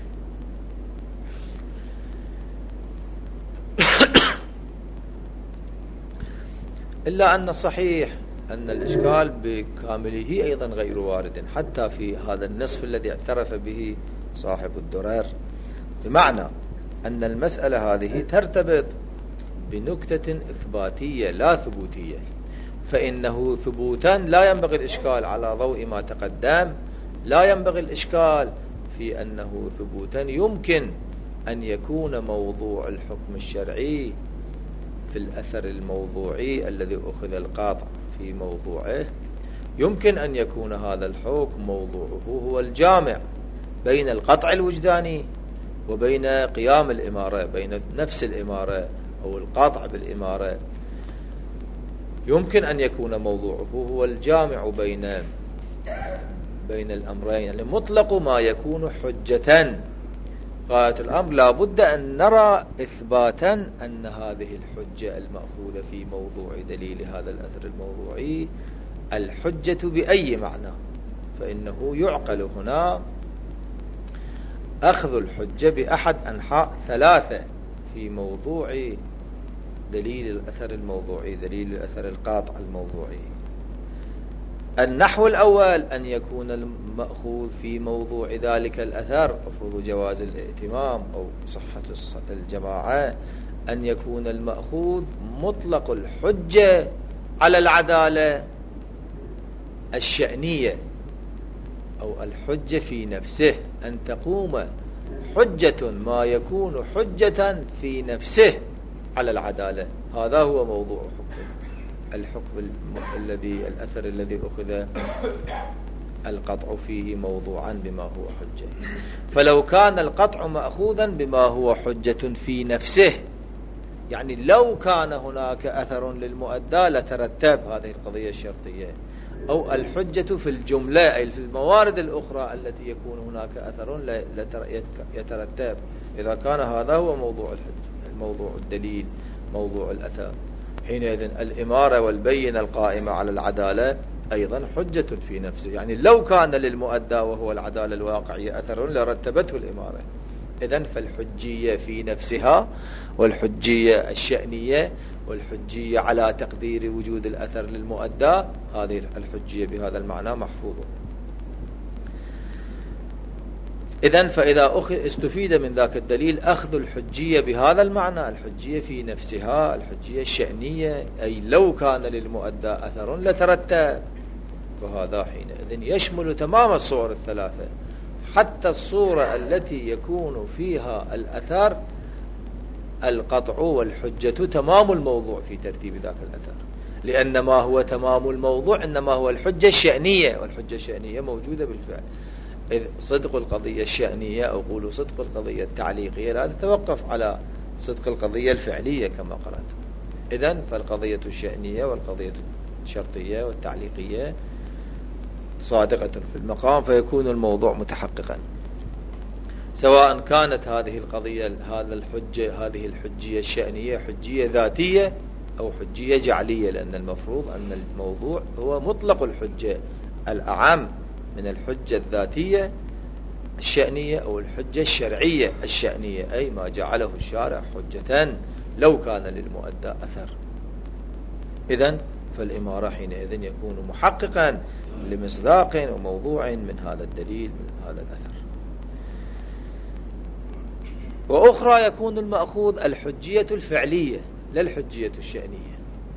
إلا أن الصحيح أن الإشكال بكامله أيضا غير وارد حتى في هذا النصف الذي اعترف به صاحب الدرر، بمعنى أن المسألة هذه ترتبط بنكتة إثباتية لا ثبوتية، فإنه ثبوتا لا ينبغي الإشكال على ضوء ما تقدم، لا ينبغي الإشكال في أنه ثبوتا يمكن أن يكون موضوع الحكم الشرعي في الأثر الموضوعي الذي أخذ القاطع في موضوعه، يمكن أن يكون هذا الحكم موضوعه هو الجامع بين القطع الوجداني وبين قيام الإمارة، بين نفس الإمارة أو القاطع بالإمارة، يمكن أن يكون موضوعه هو الجامع بين الأمرين، يعني مطلق ما يكون حجة. غاية الأمر لا بد أن نرى إثباتا أن هذه الحجة المأخوذة في موضوع دليل هذا الأثر الموضوعي الحجة بأي معنى، فإنه يعقل هنا أخذ الحجة بأحد أنحاء ثلاثة في موضوع دليل الأثر الموضوعي، دليل الأثر القاطع الموضوعي. النحو الأول أن يكون المأخوذ في موضوع ذلك الأثر، مفروض جواز الائتمام أو صحة الجماعة، أن يكون المأخوذ مطلق الحجة على العدالة الشأنية أو الحجة في نفسه، أن تقوم حجة ما يكون حجة في نفسه على العدالة. هذا هو موضوع الحكم الأثر الذي أخذ القطع فيه موضوعا بما هو حجة. فلو كان القطع مأخوذا بما هو حجة في نفسه، يعني لو كان هناك أثر للمؤدى لترتب هذه القضية الشرطية، أو الحجة في الجملة أي في الموارد الأخرى التي يكون هناك أثر يترتب، إذا كان هذا هو موضوع الحجة، موضوع الدليل، موضوع الأثر، حينئذ الإمارة والبينة القائمة على العدالة أيضا حجة في نفسه. يعني لو كان للمؤدى وهو العدالة الواقعية أثر لرتبته الإمارة. إذن فالحجية في نفسها والحجية الشأنية والحجية على تقدير وجود الأثر للمؤدى، هذه الحجية بهذا المعنى محفوظة. إذن فإذا استفيد من ذاك الدليل أخذ الحجية بهذا المعنى، الحجية في نفسها، الحجية الشأنية، أي لو كان للمؤدى أثر لترتب، وهذا حينئذ يشمل تمام الصور الثلاثة، حتى الصورة التي يكون فيها الأثر القطع والحجة تمام الموضوع في ترتيب ذاك الأثر، لأن ما هو تمام الموضوع إنما هو الحجة الشأنية، والحجة الشأنية موجودة بالفعل. إذ صدق القضية الشأنية أو قولوا صدق القضية التعليقية لا تتوقف على صدق القضية الفعلية كما قرأت. إذن فالقضية الشأنية والقضية الشرطية والتعليقية صادقة في المقام، فيكون الموضوع متحققا، سواء كانت هذه القضية هذه الحجية الشأنية حجية ذاتية أو حجية جعلية، لأن المفروض أن الموضوع هو مطلق الحجة الأعم من الحجة الذاتية الشأنية أو الحجة الشرعية الشأنية، أي ما جعله الشارع حجة لو كان للمؤدى أثر. إذن فالإمارة حينئذ يكون محققا لمصداق وموضوع من هذا الدليل من هذا الأثر. وأخرى يكون المأخوذ الحجية الفعلية لا الحجية الشأنية.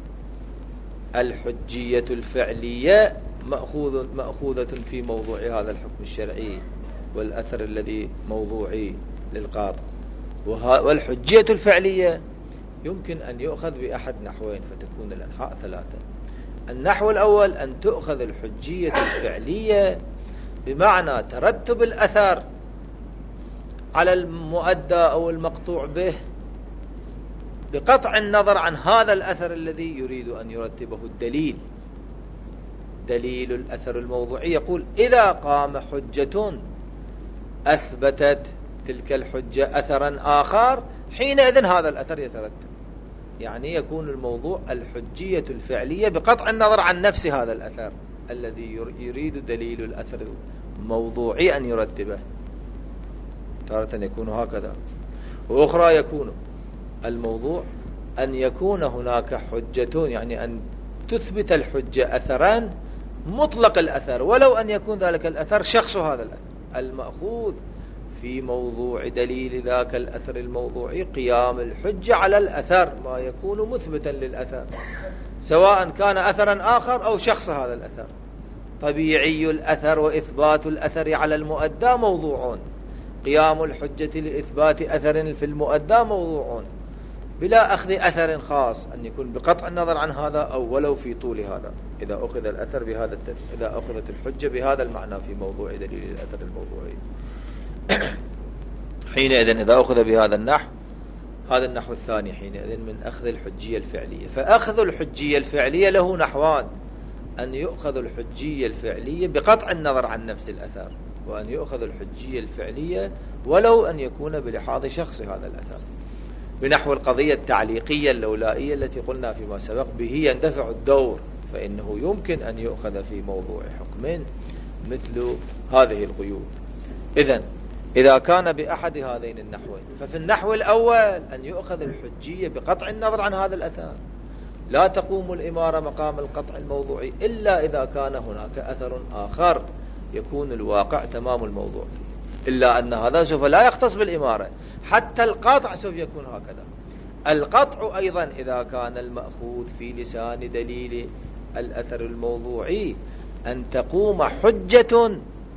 الحجية الفعلية مأخوذة في موضوع هذا الحكم الشرعي والأثر الذي موضوعي للقاطع، والحجية الفعلية يمكن أن يؤخذ بأحد نحوين، فتكون الأنحاء ثلاثة. النحو الأول أن تؤخذ الحجية الفعلية بمعنى ترتب الأثر على المؤدى أو المقطوع به بقطع النظر عن هذا الأثر الذي يريد أن يرتبه الدليل. دليل الأثر الموضوعي يقول إذا قام حجة أثبتت تلك الحجة أثرا آخر حينئذ هذا الأثر يترتب. يعني يكون الموضوع الحجية الفعلية بقطع النظر عن نفس هذا الأثر الذي يريد دليل الأثر الموضوعي أن يرتبه. تارة يكون هكذا، وأخرى يكون الموضوع أن يكون هناك حجة، يعني أن تثبت الحجة أثران مطلق الأثر، ولو أن يكون ذلك الأثر شخص هذا الأثر. المأخوذ في موضوع دليل ذاك الأثر الموضوعي قيام الحجة على الأثر ما يكون مثبتا للأثر، سواء كان أثرا آخر أو شخص هذا الأثر. طبيعي الأثر وإثبات الأثر على المؤدى موضوعون، قيام الحجة لإثبات أثر في المؤدى موضوعون، بلا أخذ أثر خاص أن يكون بقطع النظر عن هذا أو ولو في طول هذا. إذا أخذ الأثر بهذا إذا أخذت الحجة بهذا المعنى في موضوع دليل الأثر الموضوعي، حينئذ إذا أخذ بهذا النحو، هذا النحو الثاني حينئذ من أخذ الحجية الفعلية. فأخذ الحجية الفعلية له نحوان: أن يؤخذ الحجية الفعلية بقطع النظر عن نفس الأثر، وأن يؤخذ الحجية الفعلية ولو أن يكون بلحاظ شخص هذا الأثر، بنحو القضية التعليقية اللولائية التي قلنا فيما سبق به يندفع الدور، فإنه يمكن أن يؤخذ في موضوع حكم مثل هذه القيود. إذا كان بأحد هذين النحوين، ففي النحو الأول أن يؤخذ الحجية بقطع النظر عن هذا الأثر، لا تقوم الإمارة مقام القطع الموضوعي إلا إذا كان هناك أثر آخر يكون الواقع تمام الموضوع فيه، إلا أن هذا سوف لا يختص بالإمارة، حتى القطع سوف يكون هكذا. القطع أيضا إذا كان المأخوذ في لسان دليل الأثر الموضوعي أن تقوم حجة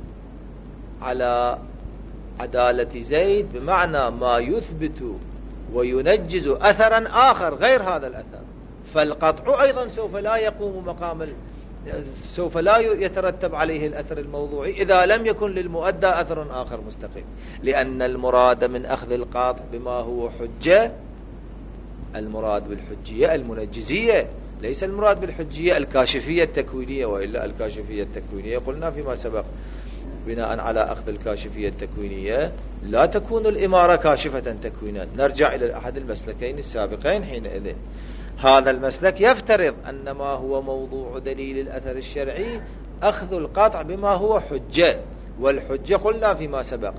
على عدالة زيد، بمعنى ما يثبت وينجز أثرا آخر غير هذا الأثر، فالقطع أيضا سوف لا يقوم مقام سوف لا يترتب عليه الأثر الموضوعي إذا لم يكن للمؤدى أثر آخر مستقل، لأن المراد من أخذ القطع بما هو حجة، المراد بالحجية المنجزية، ليس المراد بالحجية الكاشفية التكوينية، وإلا الكاشفية التكوينية قلنا فيما سبق بناء على أخذ الكاشفية التكوينية لا تكون الإمارة كاشفة تكوينا. نرجع إلى أحد المسلكين السابقين حينئذ. هذا المسلك يفترض أن ما هو موضوع دليل الأثر الشرعي أخذ القطع بما هو حجة، والحجة قلنا فيما سبق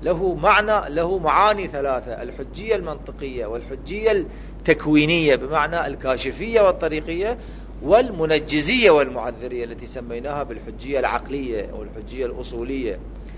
له معاني ثلاثة: الحجية المنطقية، والحجية التكوينية بمعنى الكاشفية والطريقية، والمنجزية والمعذرية التي سميناها بالحجية العقلية أو الحجية الأصولية.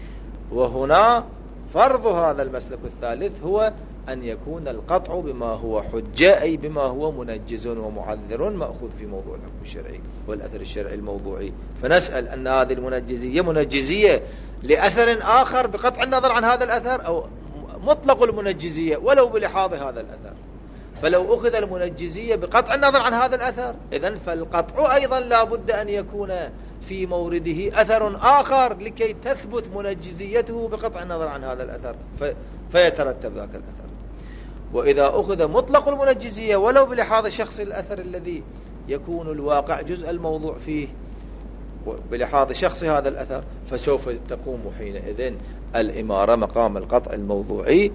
وهنا فرض هذا المسلك الثالث هو أن يكون القطع بما هو حجة، أي بما هو منجز ومعذر مأخوذ في موضوع الحكم الشرعي والأثر الشرعي الموضوعي. فنسأل أن هذه المنجزية منجزية لأثر آخر بقطع النظر عن هذا الأثر، أو مطلق المنجزية ولو بلحاظ هذا الأثر. فلو أخذ المنجزية بقطع النظر عن هذا الأثر، إذن فالقطع أيضا لا بد أن يكون في مورده أثر آخر لكي تثبت منجزيته بقطع النظر عن هذا الأثر فيترتب ذاك الأثر. وإذا أخذ مطلق المنجزية ولو بلحاظ شخص الأثر الذي يكون الواقع جزء الموضوع فيه بلحاظ شخص هذا الأثر، فسوف تقوم حينئذ الإمارة مقام القطع الموضوعي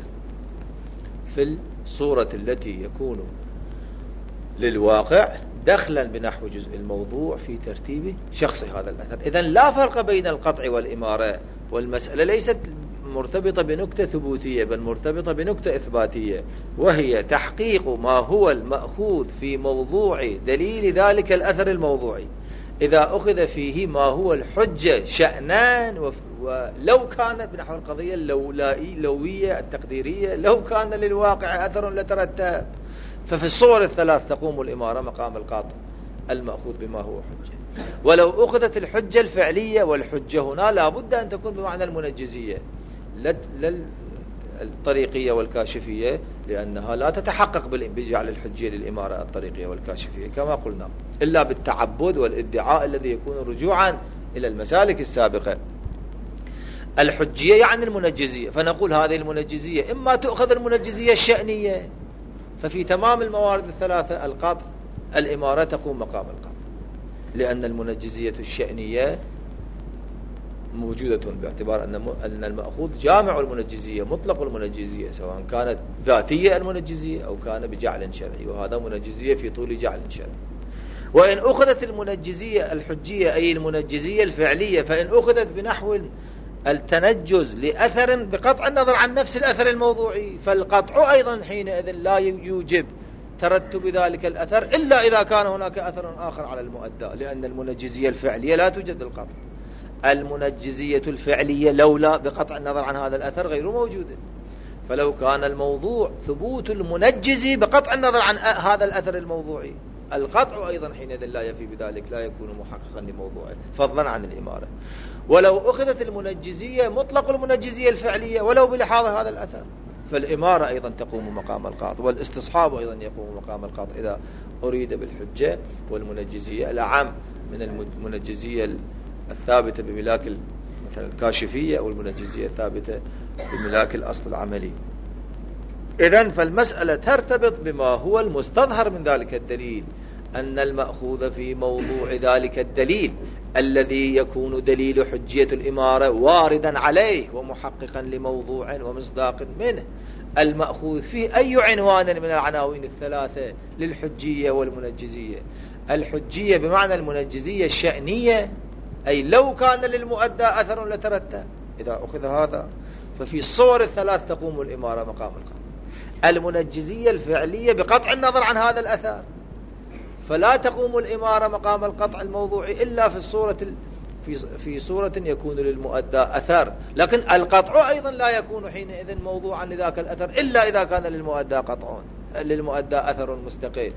في الصورة التي يكون للواقع دخلا بنحو جزء الموضوع في ترتيب شخص هذا الأثر. إذن لا فرق بين القطع والإمارة، والمسألة ليست مرتبطة بنكتة ثبوتية بل مرتبطة بنكتة إثباتية، وهي تحقيق ما هو المأخوذ في موضوع دليل ذلك الأثر الموضوعي إذا أخذ فيه ما هو الحجة شأنان، ولو كان بنحو القضية اللوية التقديرية لو كان للواقع أثر لترتب. ففي الصور الثلاث تقوم الإمارة مقام القاطع المأخوذ بما هو حجة. ولو أخذت الحجة الفعلية، والحجة هنا لا بد أن تكون بمعنى المنجزية الطريقية والكاشفية، لأنها لا تتحقق بجعل الحجية للإمارة الطريقية والكاشفية كما قلنا إلا بالتعبد والادعاء الذي يكون رجوعا إلى المسالك السابقة. الحجية يعني المنجزية، فنقول هذه المنجزية إما تأخذ المنجزية الشأنية، ففي تمام الموارد الثلاثة القطع الإمارة تقوم مقام القطع، لأن المنجزية الشأنية موجودة باعتبار أن المأخوذ جامع المنجزية مطلق المنجزية، سواء كانت ذاتية المنجزية أو كان بجعل شرعي، وهذا منجزية في طول جعل شرعي. وإن أخذت المنجزية الحجية أي المنجزية الفعلية، فإن أخذت بنحو التنجز لأثر بقطع النظر عن نفس الأثر الموضوعي، فالقطع أيضا حينئذ لا يوجب ترتب ذلك الأثر إلا إذا كان هناك أثر آخر على المؤدى، لأن المنجزية الفعلية لا توجد القطع. المنجزية الفعلية لولا بقطع النظر عن هذا الأثر غير موجودة. فلو كان الموضوع ثبوت المنجز بقطع النظر عن هذا الأثر الموضوعي، القطع أيضا حينئذ لا يفي بذلك، لا يكون محققا لموضوعه فضلا عن الإمارة. ولو أخذت المنجزية مطلق المنجزية الفعلية ولو بلحاظ هذا الأثر، فالإمارة أيضا تقوم مقام القاطع، والاستصحاب أيضا يقوم مقام القاطع إذا أريد بالحجة والمنجزية الأعم من المنجزية الثابتة بملاك مثلا الكاشفية أو المنجزية الثابتة بملاك الأصل العملي. إذن فالمسألة ترتبط بما هو المستظهر من ذلك الدليل، أن المأخوذ في موضوع ذلك الدليل الذي يكون دليل حجية الإمارة واردا عليه ومحققا لموضوع ومصداق منه، المأخوذ فيه أي عنوان من العناوين الثلاثة للحجية والمنجزية. الحجية بمعنى المنجزية الشأنية، أي لو كان للمؤدى أثر لترتب. إذا أخذ هذا ففي الصور الثلاث تقوم الإمارة مقام القطع. المنجزية الفعلية بقطع النظر عن هذا الأثر، فلا تقوم الإمارة مقام القطع الموضوعي إلا في صورة يكون للمؤدى أثر، لكن القطع أيضا لا يكون حينئذ موضوعا لذاك الأثر إلا إذا كان للمؤدى أثر مستقل.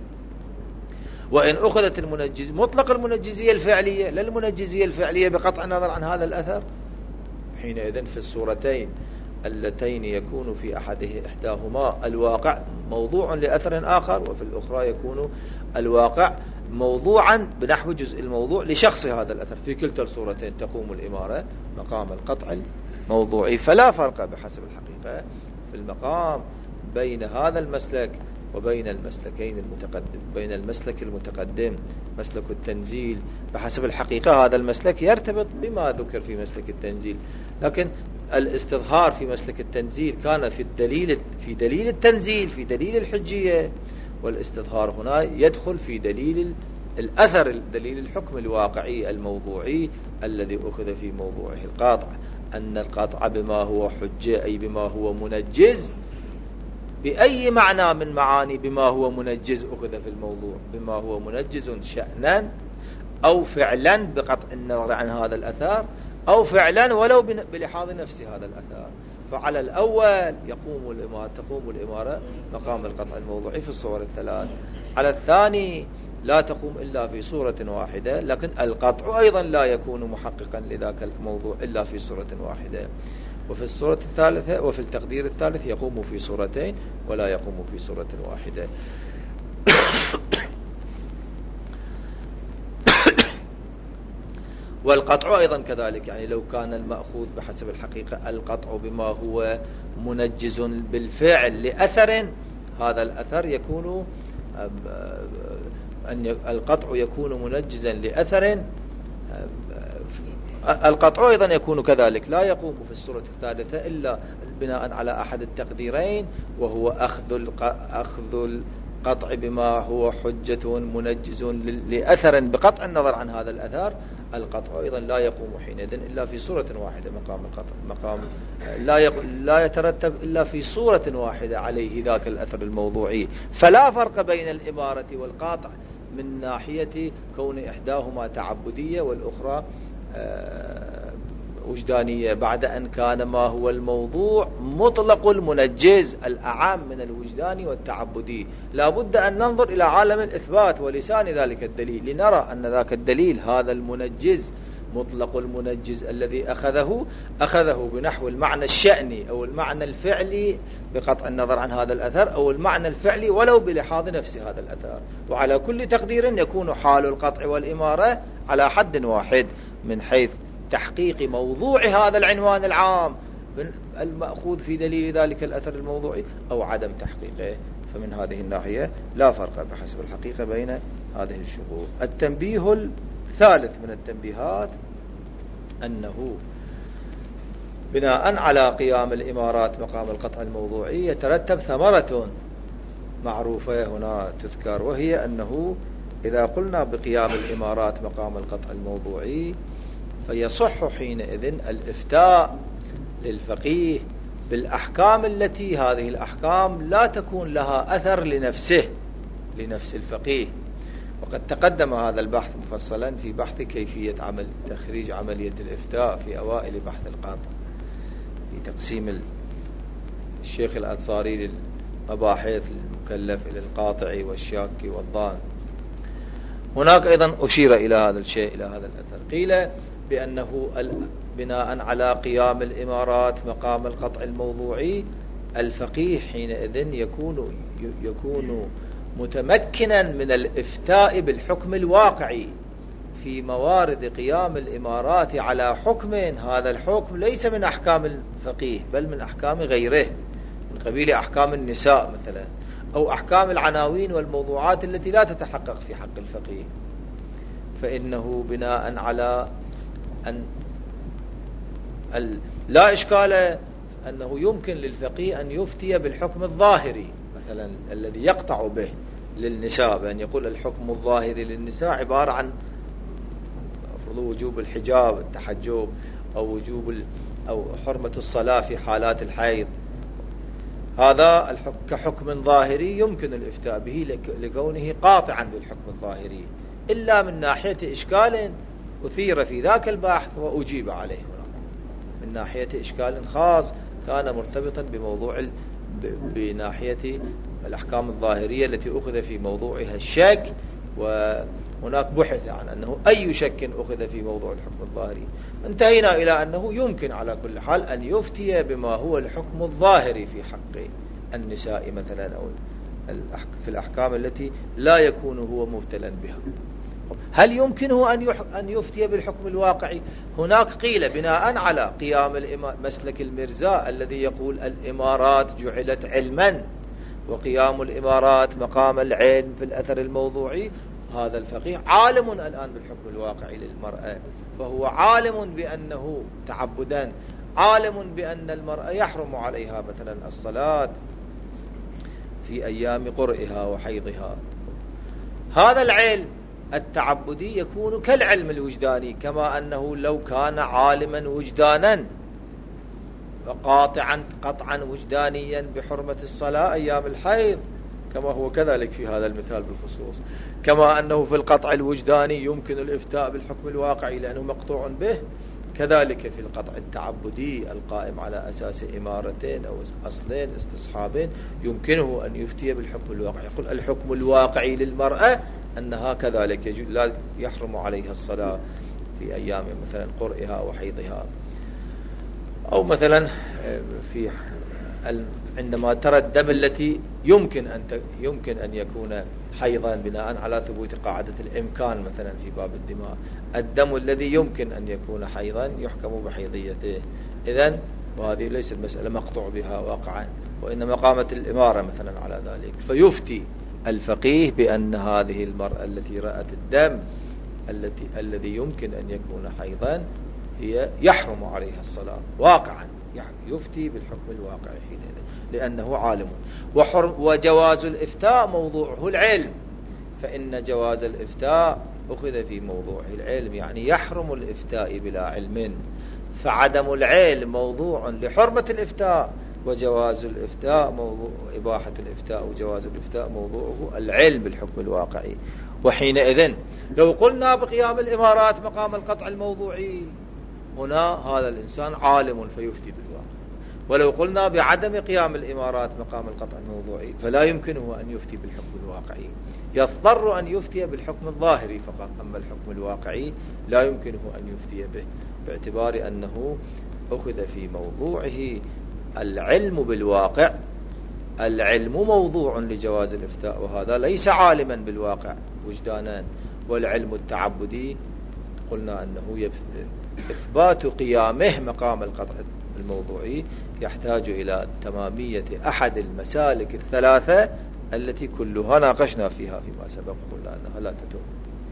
وإن أخذت مطلق المنجزية الفعلية للمنجزية الفعلية بقطع النظر عن هذا الأثر، حينئذ في الصورتين اللتين يكون في إحداهما الواقع موضوع لأثر آخر، وفي الأخرى يكون الواقع موضوعا بنحو جزء الموضوع لشخص هذا الأثر، في كلتا الصورتين تقوم الإمارة مقام القطع الموضوعي. فلا فرق بحسب الحقيقة في المقام بين هذا المسلك وبين المسلكين المتقدم، بين المسلك المتقدم مسلك التنزيل. بحسب الحقيقة هذا المسلك يرتبط بما ذكر في مسلك التنزيل، لكن الاستظهار في مسلك التنزيل كان في دليل التنزيل، في دليل الحجية، والاستظهار هنا يدخل في دليل الأثر، دليل الحكم الواقعي الموضوعي الذي أخذ في موضوعه القاطع، أن القاطع بما هو حجة أي بما هو منجز، بأي معنى من معاني بما هو منجز أخذ في الموضوع، بما هو منجز شأنا أو فعلا بقطع النظر عن هذا الأثر، أو فعلا ولو بلحاظ نفس هذا الأثر. فعلى الأول تقوم الإمارة مقام القطع الموضوعي في الصور الثلاث. على الثاني لا تقوم إلا في صورة واحدة، لكن القطع أيضا لا يكون محققا لذاك الموضوع إلا في صورة واحدة. وفي الصورة الثالثة وفي التقدير الثالث يقوم في صورتين ولا يقوم في صورة واحدة. والقطع أيضا كذلك، يعني لو كان المأخوذ بحسب الحقيقة القطع بما هو منجز بالفعل لأثر، هذا الأثر يكون القطع يكون منجزا لأثر، القطع أيضا يكون كذلك، لا يقوم في الصورة الثالثة إلا بناء على أحد التقديرين، وهو أخذ القطع بما هو حجة منجز لأثر بقطع النظر عن هذا الأثر. القطع أيضا لا يقوم حينئذ إلا في صورة واحدة مقام القطع، لا يترتب إلا في صورة واحدة عليه ذاك الأثر الموضوعي. فلا فرق بين الإمارة والقاطع من ناحية كون إحداهما تعبدية والأخرى وجدانية، بعد أن كان ما هو الموضوع مطلق المنجز الأعام من الوجداني والتعبدي. لا بد أن ننظر إلى عالم الإثبات ولسان ذلك الدليل لنرى أن ذاك الدليل هذا المنجز مطلق المنجز الذي أخذه بنحو المعنى الشأني أو المعنى الفعلي بقطع النظر عن هذا الأثر، أو المعنى الفعلي ولو بلحاظ نفس هذا الأثر. وعلى كل تقدير يكون حال القطع والإمارة على حد واحد من حيث تحقيق موضوع هذا العنوان العام المأخوذ في دليل ذلك الأثر الموضوعي أو عدم تحقيقه. فمن هذه الناحية لا فرق بحسب الحقيقة بين هذه الشهور. التنبيه الثالث من التنبيهات أنه بناء على قيام الإمارات مقام القطع الموضوعي يترتب ثمرة معروفة هنا تذكر، وهي أنه إذا قلنا بقيام الإمارات مقام القطع الموضوعي فيصح حينئذ الإفتاء للفقيه بالأحكام التي هذه الأحكام لا تكون لها أثر لنفس الفقيه. وقد تقدم هذا البحث مفصلا في بحث كيفية تخريج عملية الإفتاء في أوائل بحث القاطع في تقسيم الشيخ الأنصاري للمباحث المكلف إلى القاطع والشاك والظان. هناك أيضا أشير إلى هذا الشيء، إلى هذا الأثر. قيل بأنه بناء على قيام الإمارات مقام القطع الموضوعي الفقيه حينئذ يكون متمكنا من الإفتاء بالحكم الواقعي في موارد قيام الإمارات على حكم، هذا الحكم ليس من أحكام الفقيه بل من أحكام غيره، من قبيل أحكام النساء مثلا، أو أحكام العناوين والموضوعات التي لا تتحقق في حق الفقيه، فإنه بناء على أن لا إشكال أنه يمكن للفقيه أن يفتي بالحكم الظاهري مثلا الذي يقطع به للنساء، بأن يقول الحكم الظاهري للنساء عبارة عن وجوب الحجاب التحجب، أو وجوب أو حرمة الصلاة في حالات الحيض. هذا كحكم ظاهري يمكن الإفتاء به لكونه قاطعا بالحكم الظاهري، إلا من ناحية إشكال أثير في ذاك البحث وأجيب عليه، من ناحية إشكال خاص كان مرتبطا بناحية الأحكام الظاهرية التي أخذ في موضوعها الشك، وهناك بحث عن أنه أي شك أخذ في موضوع الحكم الظاهري. انتهينا إلى أنه يمكن على كل حال أن يفتي بما هو الحكم الظاهري في حق النساء مثلا، أو في الأحكام التي لا يكون هو مبتلا بها. هل يمكنه أن يفتي بالحكم الواقعي؟ هناك قيل بناء على قيام مسلك المرزاء الذي يقول الإمارات جعلت علما، وقيام الإمارات مقام العلم في الأثر الموضوعي، هذا الفقيه عالم الآن بالحكم الواقعي للمرأة، فهو عالم بأنه تعبدا، عالم بأن المرأة يحرم عليها مثلا الصلاة في أيام قرئها وحيضها. هذا العلم التعبدي يكون كالعلم الوجداني، كما أنه لو كان عالما وجدانا وقاطعا قطعا وجدانيا بحرمة الصلاة أيام الحيض، كما هو كذلك في هذا المثال بالخصوص، كما أنه في القطع الوجداني يمكن الإفتاء بالحكم الواقعي لأنه مقطوع به، كذلك في القطع التعبدي القائم على أساس إمارتين أو أصلين استصحابين يمكنه أن يفتي بالحكم الواقعي. يقول الحكم الواقعي للمرأة أنها كذلك لا يحرم عليها الصلاة في أيام مثلا قرئها وحيضها، أو مثلا عندما ترى الدم التي يمكن أن يكون حيضا بناء على ثبوت قاعدة الإمكان مثلا في باب الدماء، الدم الذي يمكن أن يكون حيضا يحكم بحيضيته. إذن وهذه ليست مسألة مقطوع بها واقعا، وإنما قامت الإمارة مثلا على ذلك، فيفتي الفقيه بأن هذه المرأة التي رأت الدم الذي يمكن أن يكون حيضا هي يحرم عليها الصلاة واقعا، يعني يفتي بالحكم الواقعي حينئذ لأنه عالم. وجواز الإفتاء موضوعه العلم، فإن جواز الإفتاء أخذ في موضوعه العلم، يعني يحرم الإفتاء بلا علم، فعدم العلم موضوع لحرمة الإفتاء، وجواز الإفتاء موضوع إباحة الإفتاء، وجواز الإفتاء موضوعه العلم بالحكم الواقعي. وحينئذ لو قلنا بقيام الإمارات مقام القطع الموضوعي، هنا هذا الإنسان عالم فيفتي بالواقع، ولو قلنا بعدم قيام الإمارات مقام القطع الموضوعي فلا يمكنه أن يفتي بالحكم الواقعي، يضطر أن يفتي بالحكم الظاهري فقط، أما الحكم الواقعي لا يمكنه أن يفتي به، باعتبار أنه أخذ في موضوعه العلم بالواقع. العلم موضوع لجواز الإفتاء، وهذا ليس عالما بالواقع وجدانا. والعلم التعبدي قلنا أنه إثبات قيامه مقام القطع الموضوعي يحتاج إلى تمامية أحد المسالك الثلاثة التي كلها ناقشنا فيها فيما سبق، قلنا أنها لا تتم.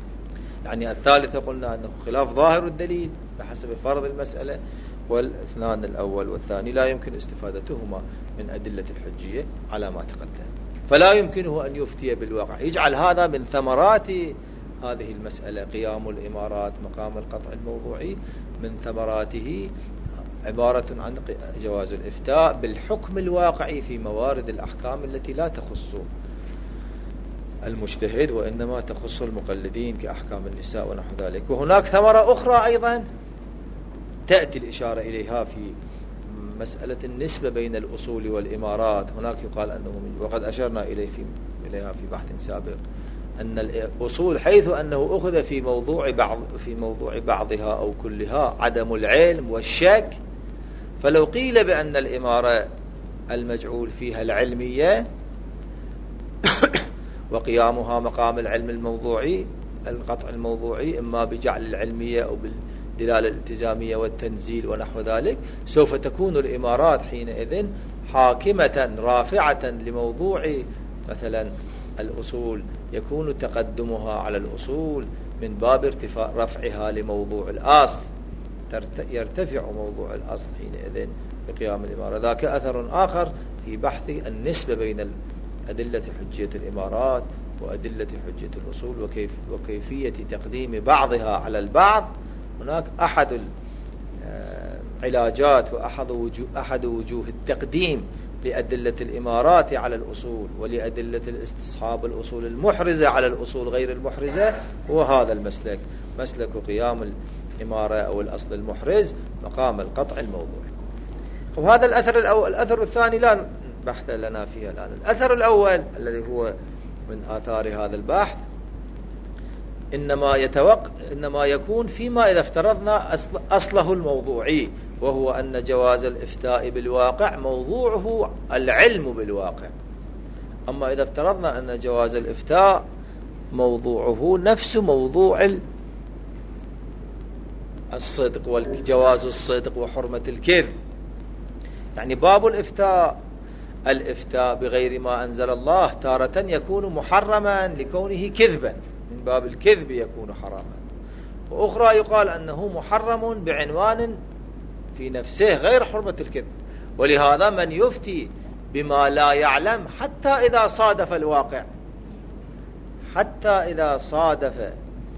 يعني الثالثة قلنا أنه خلاف ظاهر الدليل بحسب فرض المسألة، والاثنان الأول والثاني لا يمكن استفادتهما من أدلة الحجية على ما تقدم، فلا يمكنه أن يفتي بالواقع. يجعل هذا من ثمرات هذه المسألة، قيام الإمارات مقام القطع الموضوعي من ثمراته عبارة عن جواز الإفتاء بالحكم الواقعي في موارد الأحكام التي لا تخص المجتهد وإنما تخص المقلدين كأحكام النساء ونحو ذلك. وهناك ثمرة أخرى أيضا تأتي الإشارة إليها في مسألة النسبة بين الأصول والإمارات. هناك يقال أنه وقد أشرنا إليها في بحث سابق أن الأصول حيث أنه أخذ في موضوع بعضها أو كلها عدم العلم والشك، فلو قيل بأن الإمارة المجعول فيها العلمية وقيامها مقام العلم الموضوعي، القطع الموضوعي إما بجعل العلمية أو بالدلالة الالتزامية والتنزيل ونحو ذلك، سوف تكون الإمارات حينئذ حاكمة رافعة لموضوع مثلا الأصول، يكون تقدمها على الأصول من باب ارتفاع رفعها لموضوع الأصل، يرتفع موضوع الأصل حينئذ بقيام الإمارة. ذاك أثر آخر في بحث النسبة بين أدلة حجية الإمارات وأدلة حجية الأصول وكيفية تقديم بعضها على البعض. هناك أحد العلاجات وأحد وجوه التقديم لأدلة الإمارات على الأصول ولأدلة الاستصحاب الأصول المحرزة على الأصول غير المحرزة هو هذا المسلك، مسلك قيام الإمارة أو الأصل المحرز مقام القطع الموضوعي. وهذا الأثر الأول. الأثر الثاني لا بحث لنا فيه الآن. الأثر الأول الذي هو من آثار هذا البحث إنما يكون فيما إذا افترضنا أصله الموضوعي، وهو أن جواز الإفتاء بالواقع موضوعه العلم بالواقع. أما إذا افترضنا أن جواز الإفتاء موضوعه نفس موضوع الصدق وجواز الصدق وحرمة الكذب، يعني باب الإفتاء بغير ما أنزل الله تارة يكون محرما لكونه كذبا، من باب الكذب يكون حراما، وأخرى يقال أنه محرم بعنوان في نفسه غير حرمة الكذب. ولهذا من يفتي بما لا يعلم حتى إذا صادف الواقع، حتى إذا صادف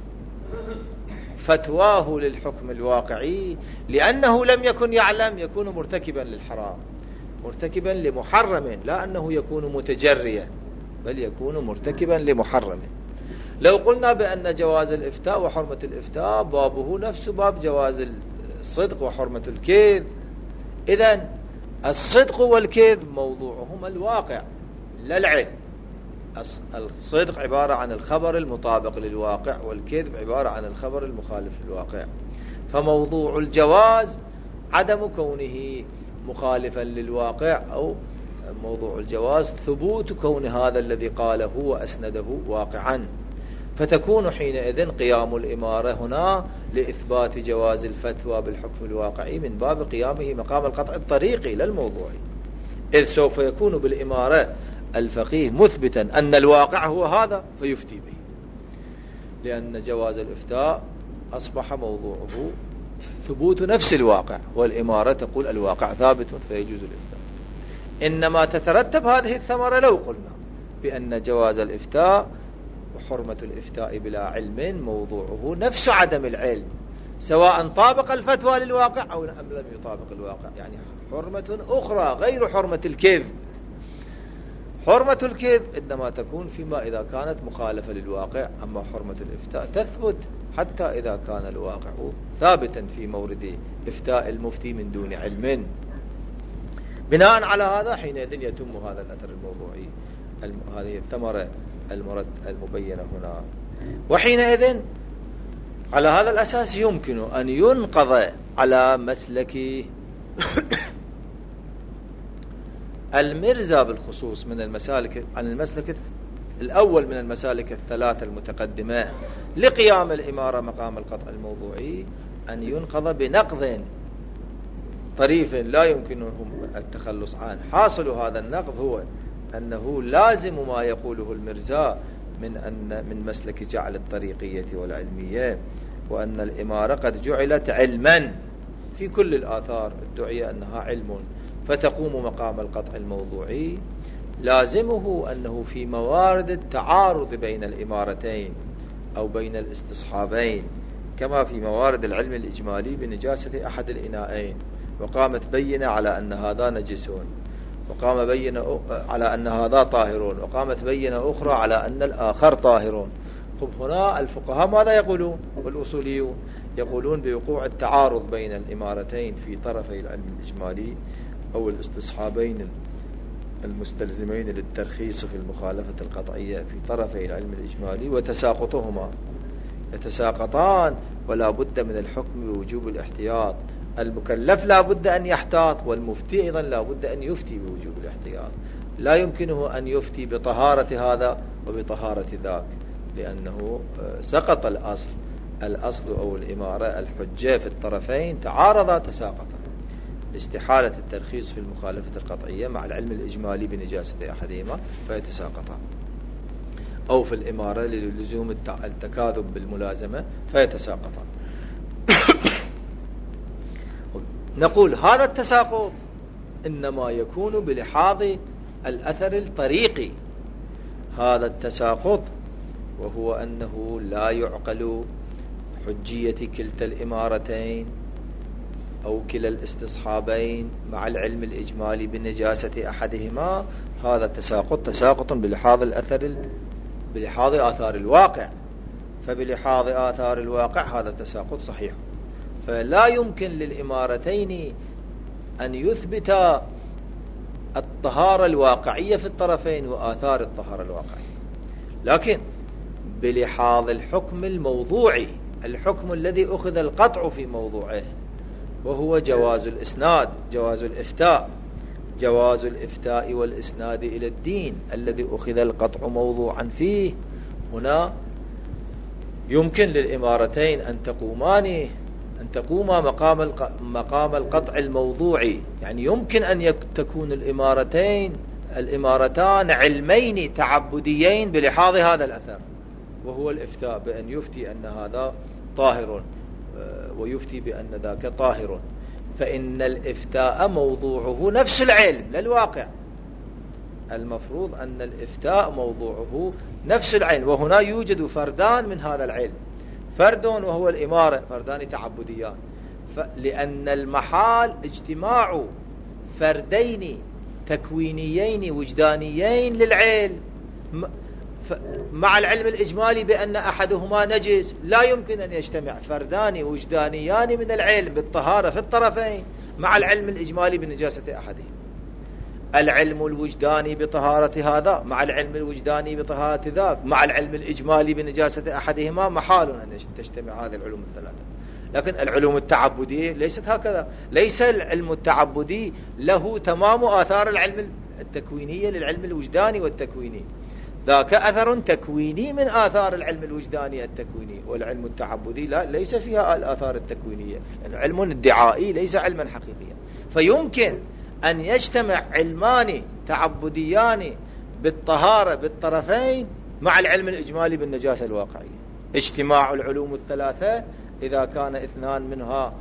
فتواه للحكم الواقعي لأنه لم يكن يعلم يكون مرتكبا للحرام، مرتكبا لمحرم، لا أنه يكون متجريا بل يكون مرتكبا لمحرم. لو قلنا بأن جواز الإفتاء وحرمة الإفتاء بابه نفس باب جواز الصدق وحرمة الكذب، إذن الصدق والكذب موضوعهما الواقع لا العلم. الصدق عبارة عن الخبر المطابق للواقع، والكذب عبارة عن الخبر المخالف للواقع. فموضوع الجواز عدم كونه مخالفا للواقع، أو موضوع الجواز ثبوت كون هذا الذي قاله وأسنده واقعا، فتكون حينئذ قيام الإمارة هنا لإثبات جواز الفتوى بالحكم الواقعي من باب قيامه مقام القطع الطريقي لا الموضوعي، إذ سوف يكون بالإمارة الفقيه مثبتا أن الواقع هو هذا فيفتي به، لأن جواز الإفتاء أصبح موضوعه ثبوت نفس الواقع، والإمارة تقول الواقع ثابت فيجوز الإفتاء. إنما تترتب هذه الثمرة لو قلنا بأن جواز الإفتاء وحرمة الإفتاء بلا علم موضوعه نفس عدم العلم، سواء طابق الفتوى للواقع أو لم يطابق الواقع، يعني حرمة أخرى غير حرمة الكذب. حرمة الكذب إنما تكون فيما إذا كانت مخالفة للواقع، أما حرمة الإفتاء تثبت حتى إذا كان الواقع ثابتا في مورد إفتاء المفتي من دون علم. بناء على هذا حينئذ يتم هذا الأثر الموضوعي، هذه الثمرة المبينة هنا. وحينئذ على هذا الأساس يمكن أن ينقض على مسلك المرزا بالخصوص من المسالك، عن المسلك الأول من المسالك الثلاثة المتقدمة لقيام الإمارة مقام القطع الموضوعي، أن ينقض بنقض طريف لا يمكنهم التخلص عنه. حاصل هذا النقض هو أنه لازم ما يقوله المرزا من مسلك جعل الطريقية والعلمية، وأن الإمارة قد جعلت علما في كل الآثار ادعي أنها علم فتقوم مقام القطع الموضوعي. لازمه أنه في موارد التعارض بين الإمارتين أو بين الاستصحابين، كما في موارد العلم الإجمالي بنجاسة أحد الإناءين، وقامت بينة على أن هذا نجسون، وقام بينة على أن هذا طاهرون، وقامت بينة أخرى على أن الآخر طاهرون. طب هنا الفقهاء ماذا يقولون؟ والأصوليون يقولون بوقوع التعارض بين الإمارتين في طرفي العلم الإجمالي أو الاستصحابين المستلزمين للترخيص في المخالفة القطعية في طرفي العلم الإجمالي، وتساقطهما يتساقطان، ولا بد من الحكم بوجوب الاحتياط. المكلف لا بد أن يحتاط، والمفتي أيضا لا بد أن يفتي بوجوب الاحتياط. لا يمكنه أن يفتي بطهارة هذا وبطهارة ذاك، لأنه سقط الأصل أو الإمارة الحجة في الطرفين تعارضا تساقطا لاستحالة الترخيص في المخالفة القطعية مع العلم الإجمالي بنجاسة أحدهما فيتساقطان، أو في الإمارة للزوم التكاذب بالملازمة فيتساقطان. نقول هذا التساقط إنما يكون بلحاظ الأثر الطريقي، هذا التساقط وهو أنه لا يعقل حجية كلتا الإمارتين أو كلا الاستصحابين مع العلم الإجمالي بنجاسة أحدهما، هذا التساقط تساقط بلحاظ بلحاظ آثار الواقع، فبلحاظ آثار الواقع هذا التساقط صحيح، فلا يمكن للإمارتين أن يثبت الطهارة الواقعية في الطرفين وآثار الطهارة الواقعية، لكن بلحاظ الحكم الموضوعي، الحكم الذي أخذ القطع في موضوعه، وهو جواز الإسناد، جواز الإفتاء والإسناد إلى الدين الذي أخذ القطع موضوعا فيه. هنا يمكن للإمارتين أن تقوما مقام القطع الموضوعي، يعني يمكن أن تكون الإمارتان علمين تعبديين بلحاظ هذا الأثر، وهو الإفتاء بأن يفتي أن هذا طاهر ويفتي بأن ذاك طاهر، فإن الإفتاء موضوعه نفس العلم للواقع، المفروض أن الإفتاء موضوعه نفس العلم، وهنا يوجد فردان من هذا العلم، فرد وهو الإمارة، فردان تعبديان، لأن المحال اجتماع فردين تكوينيين وجدانيين للعلم مع العلم الإجمالي بأن أحدهما نجس، لا يمكن أن يجتمع فردان وجدانيان من العلم بالطهارة في الطرفين مع العلم الإجمالي بنجاسة أحدهم. العلم الوجداني بطهارة هذا مع العلم الوجداني بطهارة ذاك مع العلم الإجمالي بنجاسة أحدهما محال أن تجتمع هذه العلوم الثلاثة. لكن العلوم التعبدية ليست هكذا، ليس العلم التعبدي له تمام آثار العلم التكوينية للعلم الوجداني والتكويني، ذاك أثر تكويني من آثار العلم الوجداني التكويني، والعلم التعبدي ليس فيها الآثار التكوينية، علم ادعائي ليس علما حقيقيا. فيمكن أن يجتمع علمان تعبديان بالطهارة بالطرفين مع العلم الإجمالي بالنجاسة الواقعية. اجتماع العلوم الثلاثة إذا كان اثنان منها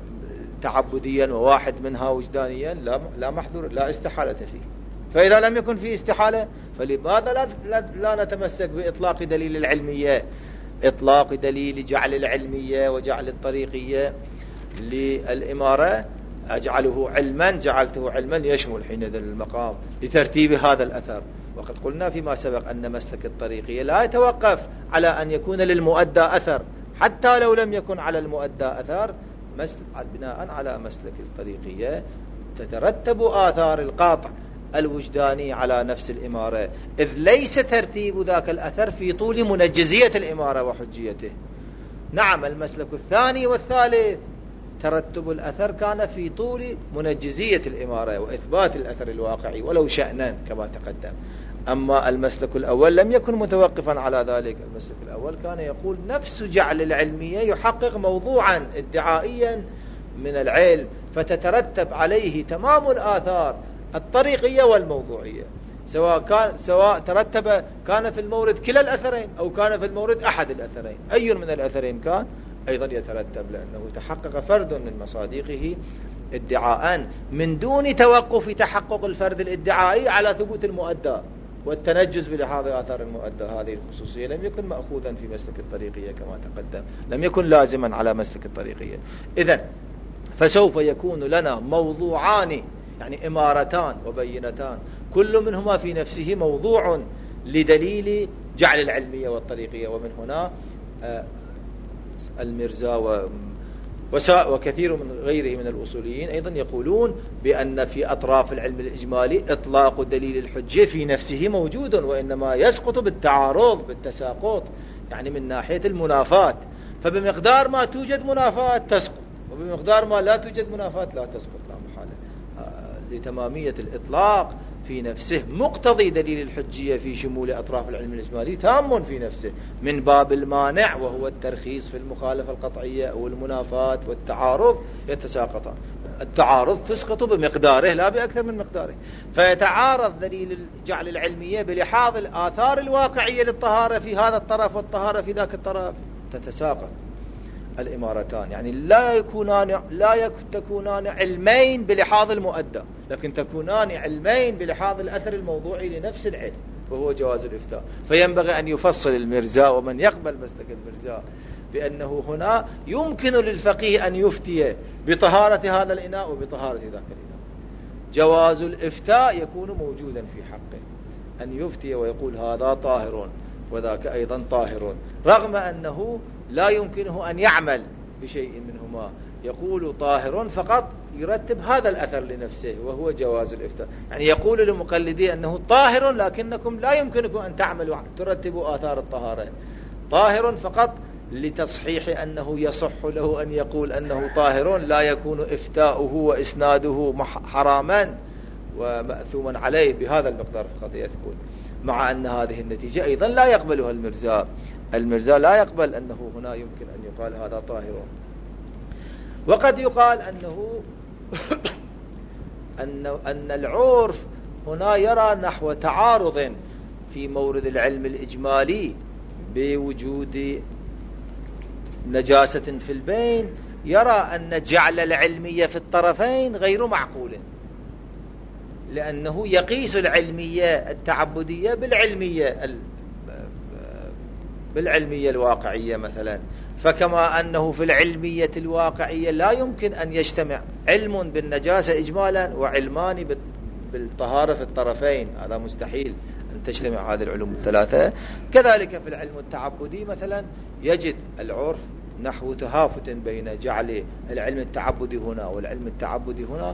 تعبديا وواحد منها وجدانيا لا محذور، لا استحالة فيه. فإذا لم يكن فيه استحالة فلماذا لا نتمسك بإطلاق دليل العلمية، إطلاق دليل جعل العلمية وجعل الطريقية للإمارة، جعلته علما يشمل حينئذ المقام لترتيب هذا الأثر. وقد قلنا فيما سبق أن مسلك الطريقية لا يتوقف على أن يكون للمؤدى أثر، حتى لو لم يكن على المؤدى أثر بناء على مسلك الطريقية تترتب آثار القاطع الوجداني على نفس الإمارة، إذ ليس ترتيب ذاك الأثر في طول منجزية الإمارة وحجيته. نعم المسلك الثاني والثالث ترتب الأثر كان في طول منجزية الإمارة وإثبات الأثر الواقعي ولو شأنا كما تقدم. أما المسلك الأول لم يكن متوقفا على ذلك، المسلك الأول كان يقول نفس جعل العلمية يحقق موضوعا ادعائيا من العلم، فتترتب عليه تمام الآثار الطريقية والموضوعية، سواء ترتب كان في المورد كلا الأثرين أو كان في المورد أحد الأثرين، أي من الأثرين كان أيضا يترتب، لأنه تحقق فرد من مصادقه ادعاء من دون توقف تحقق الفرد الادعائي على ثبوت المؤدى والتنجز بلحاظ آثار المؤدى. هذه الخصوصية لم يكن مأخوذا في مسلك الطريقية كما تقدم، لم يكن لازما على مسلك الطريقية. إذن فسوف يكون لنا موضوعان، يعني إمارتان وبينتان، كل منهما في نفسه موضوع لدليل جعل العلمية والطريقية. ومن هنا المرزا وكثير من غيره من الأصوليين أيضا يقولون بأن في أطراف العلم الإجمالي إطلاق دليل الحجة في نفسه موجود، وإنما يسقط بالتعارض بالتساقط، يعني من ناحية المنافات، فبمقدار ما توجد منافات تسقط، وبمقدار ما لا توجد منافات لا تسقط لا محالة. لتمامية الإطلاق في نفسه مقتضي دليل الحجية في شمول أطراف العلم الإجمالي تام في نفسه من باب المانع، وهو الترخيص في المخالفة القطعية أو المنافاة والتعارض يتساقطان. التعارض تسقط بمقداره لا بأكثر من مقداره، فيتعارض دليل جعل العلمية بلحاظ الآثار الواقعية للطهارة في هذا الطرف والطهارة في ذاك الطرف، تتساقط الإمارتان. يعني لا تكونان علمين بلحاظ المؤدى، لكن تكونان علمين بلحاظ الأثر الموضوعي لنفس العلم، وهو جواز الإفتاء. فينبغي أن يفصل المرزا ومن يقبل مسلك المرزا بأنه هنا يمكن للفقيه أن يفتي بطهارة هذا الإناء وبطهارة ذاك الإناء. جواز الإفتاء يكون موجودا في حقه، أن يفتي ويقول هذا طاهر وذاك أيضا طاهر، رغم أنه لا يمكنه أن يعمل بشيء منهما، يقول طاهر فقط يرتب هذا الأثر لنفسه وهو جواز الإفتاء. يعني يقول لمقلديه أنه طاهر لكنكم لا يمكنكم أن تعملوا ترتبوا آثار الطهارة، طاهر فقط لتصحيح أنه يصح له أن يقول أنه طاهر، لا يكون إفتاؤه وإسناده حراما ومأثوما عليه بهذا المقدار فقط يثبت، مع أن هذه النتيجة أيضا لا يقبلها المرزا لا يقبل أنه هنا يمكن أن يقال هذا طاهر. وقد يقال أن العرف هنا يرى نحو تعارض في مورد العلم الإجمالي بوجود نجاسة في البين، يرى أن جعل العلمية في الطرفين غير معقول، لأنه يقيس العلمية التعبدية بالعلمية الواقعية مثلا. فكما أنه في العلمية الواقعية لا يمكن أن يجتمع علم بالنجاسة إجمالا وعلمان بالطهارة في الطرفين، هذا مستحيل أن تجتمع هذه العلوم الثلاثة، كذلك في العلم التعبدي مثلا يجد العرف نحو تهافت بين جعل العلم التعبدي هنا والعلم التعبدي هنا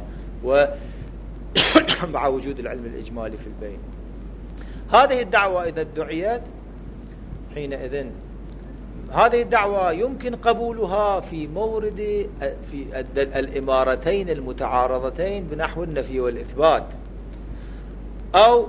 ومع وجود العلم الإجمالي في البين. هذه الدعوة إذا ادعيت حينئذ هذه الدعوة يمكن قبولها في مورد في الإمارتين المتعارضتين بنحو النفي والإثبات، أو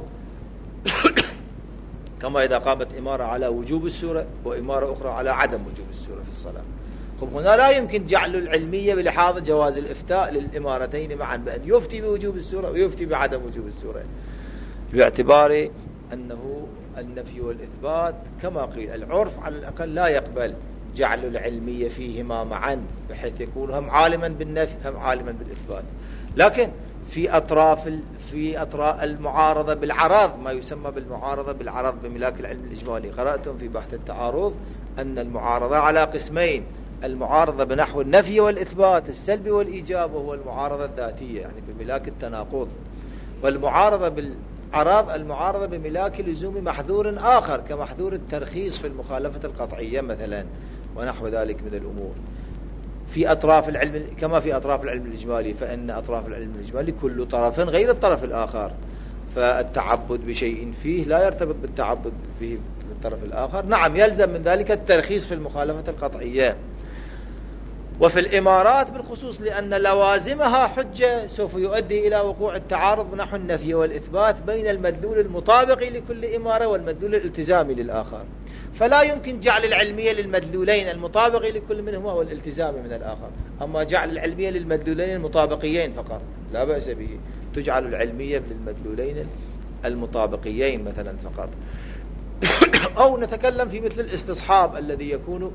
كما إذا قامت إمارة على وجوب السورة وإمارة أخرى على عدم وجوب السورة في الصلاة. هنا لا يمكن جعل العلمية بلحاظ جواز الإفتاء للإمارتين معا، بأن يفتي بوجوب السورة ويفتي بعدم وجوب السورة، باعتبار أنه النفي والإثبات كما قيل العرف على الأقل لا يقبل جعل العلمية فيهما معا، بحيث يكون هم عالما بالنفي هم عالما بالإثبات. لكن في أطراف المعارضة بالعرض، ما يسمى بالمعارضة بالعرض بملاك العلم الإجمالي، قرأتم في بحث التعارض أن المعارضة على قسمين: المعارضة بنحو النفي والإثبات السلبي والإيجاب، وهو المعارضة الذاتية يعني بملاك التناقض، والمعارضة بالعرض المعارضة بملاك لزوم محذور آخر كمحذور الترخيص في المخالفة القطعية مثلا ونحو ذلك من الأمور. في أطراف العلم كما في أطراف العلم الإجمالي، فإن أطراف العلم الإجمالي كل طرف غير الطرف الآخر، فالتعبد بشيء فيه لا يرتبط بالتعبد به بالطرف الآخر. نعم يلزم من ذلك الترخيص في المخالفة القطعية. وفي الإمارات بالخصوص لأن لوازمها حجة سوف يؤدي إلى وقوع التعارض بنحو النفي والإثبات بين المدلول المطابق لكل إمارة والمدلول الالتزامي للآخر، فلا يمكن جعل العلمية للمدلولين المطابق لكل منهما والالتزامي من الآخر. أما جعل العلمية للمدلولين المطابقيين فقط لا بأس به، تجعل العلمية للمدلولين المطابقيين مثلا فقط. أو نتكلم في مثل الاستصحاب الذي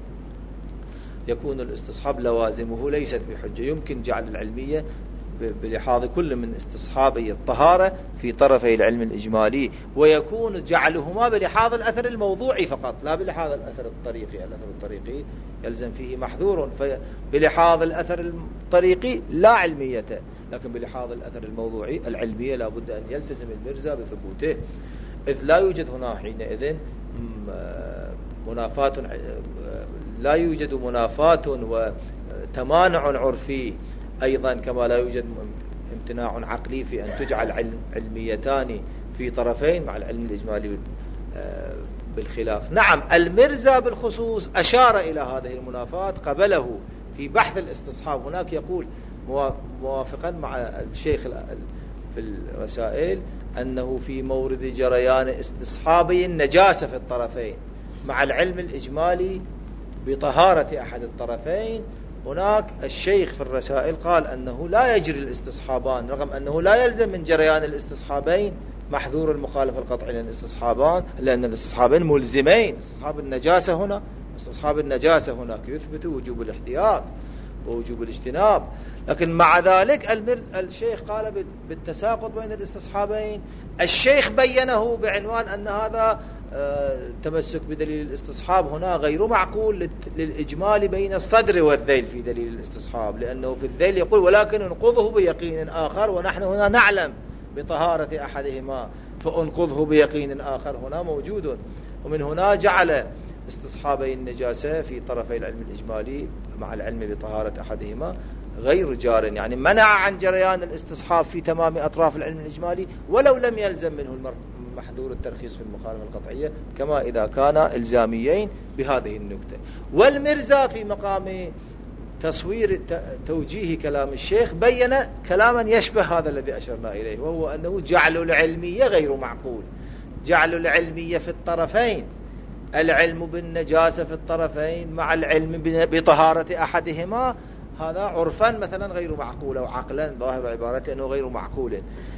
يكون الاستصحاب لوازمه ليست بحجة، يمكن جعل العلمية بلحاظ كل من استصحابي الطهارة في طرفي العلم الإجمالي، ويكون جعلهما بلحاظ الأثر الموضوعي فقط لا بلحاظ الأثر الطريقي. الأثر الطريقي يلزم فيه محذور، فبلحاظ الأثر الطريقي لا علمية، لكن بلحاظ الأثر الموضوعي العلمية لا بد أن يلتزم المرزا بثبوته، إذ لا يوجد هنا حينئذ لا يوجد منافاة وتمانع عرفي، أيضا كما لا يوجد امتناع عقلي في أن تجعل علميتان في طرفين مع العلم الإجمالي بالخلاف. نعم المرزا بالخصوص أشار إلى هذه المنافاة قبله في بحث الاستصحاب، هناك يقول موافقا مع الشيخ في الرسائل أنه في مورد جريان استصحابي النجاسة في الطرفين مع العلم الإجمالي بطهارة أحد الطرفين، هناك الشيخ في الرسائل قال أنه لا يجري الاستصحابان، رغم أنه لا يلزم من جريان الاستصحابين محذور المخالفة القطعي للاستصحابان، لأن الاستصحابين ملزمين. استصحاب النجاسة هنا استصحاب النجاسة هناك يثبت وجوب الاحتياط ووجوب الاجتناب، لكن مع ذلك الشيخ قال بالتساقط بين الاستصحابين. الشيخ بينه بعنوان أن هذا تمسك بدليل الاستصحاب هنا غير معقول للإجمال بين الصدر والذيل في دليل الاستصحاب، لأنه في الذيل يقول ولكن انقضه بيقين آخر، ونحن هنا نعلم بطهارة أحدهما، فانقضه بيقين آخر هنا موجود. ومن هنا جعل استصحابي النجاسة في طرفي العلم الإجمالي مع العلم بطهارة أحدهما غير جار، يعني منع عن جريان الاستصحاب في تمام أطراف العلم الإجمالي ولو لم يلزم منه محذور الترخيص في المخالفة القطعية، كما إذا كان إلزاميين بهذه النكتة. والمرزا في مقام تصوير توجيه كلام الشيخ بين كلاما يشبه هذا الذي أشرنا إليه، وهو أنه جعل العلمية غير معقول. جعل العلمية في الطرفين، العلم بالنجاسة في الطرفين مع العلم بطهارة أحدهما، هذا عرفا مثلا غير معقول، أو عقلا ظاهر عبارة أنه غير معقول.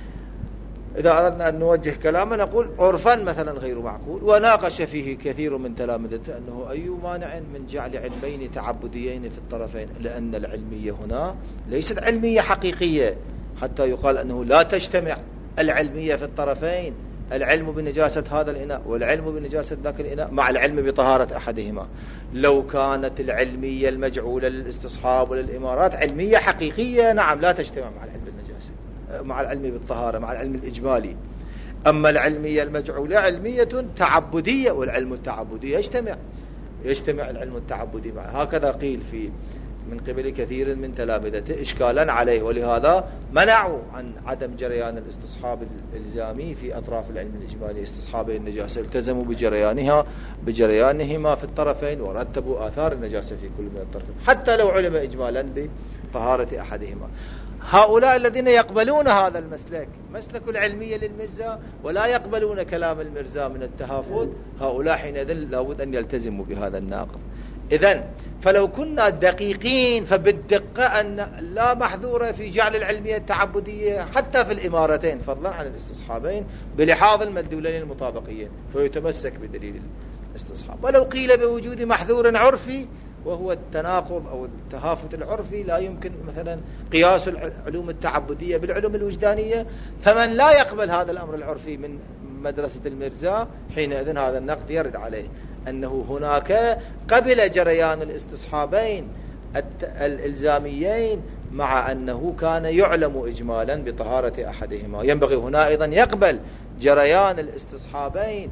إذا أردنا أن نوجه كلاما نقول عرفا مثلا غير معقول. وناقش فيه كثير من تلامذته أنه أي مانع من جعل علمين تعبديين في الطرفين، لأن العلمية هنا ليست علمية حقيقية حتى يقال أنه لا تجتمع العلمية في الطرفين، العلم بنجاسة هذا الإناء والعلم بنجاسة ذاك الإناء مع العلم بطهارة أحدهما. لو كانت العلمية المجعولة للاستصحاب وللإمارات علمية حقيقية، نعم لا تجتمع مع العلم بالنجاسة، مع العلم بالطهارة، مع العلم الإجمالي. أما العلمية المجعولة علمية تعبدية، والعلم التعبدي يجتمع العلم التعبدي معه. هكذا قيل من قبل كثير من تلامذته إشكالا عليه، ولهذا منعوا عن عدم جريان الاستصحاب الإلزامي في أطراف العلم الإجمالي. استصحابي النجاسة التزموا بجريانهما في الطرفين، ورتبوا آثار النجاسة في كل من الطرفين حتى لو علم إجمالا بطهارة أحدهما. هؤلاء الذين يقبلون هذا المسلك، مسلك العلمية للمرزا، ولا يقبلون كلام المرزا من التهافت، هؤلاء حينئذ لابد أن يلتزموا بهذا الناقض. إذن فلو كنا دقيقين فبالدقة أن لا محذورة في جعل العلمية التعبدية حتى في الإمارتين فضلا عن الاستصحابين بلحاظ المدلولين المطابقيين، فيتمسك بدليل الاستصحاب. ولو قيل بوجود محذور عرفي وهو التناقض أو التهافت العرفي، لا يمكن مثلا قياس العلوم التعبدية بالعلوم الوجدانية، فمن لا يقبل هذا الأمر العرفي من مدرسة المرزا حينئذ هذا النقد يرد عليه، أنه هناك قبل جريان الاستصحابين الإلزاميين مع أنه كان يعلم إجمالا بطهارة أحدهما. ينبغي هنا أيضا يقبل جريان الاستصحابين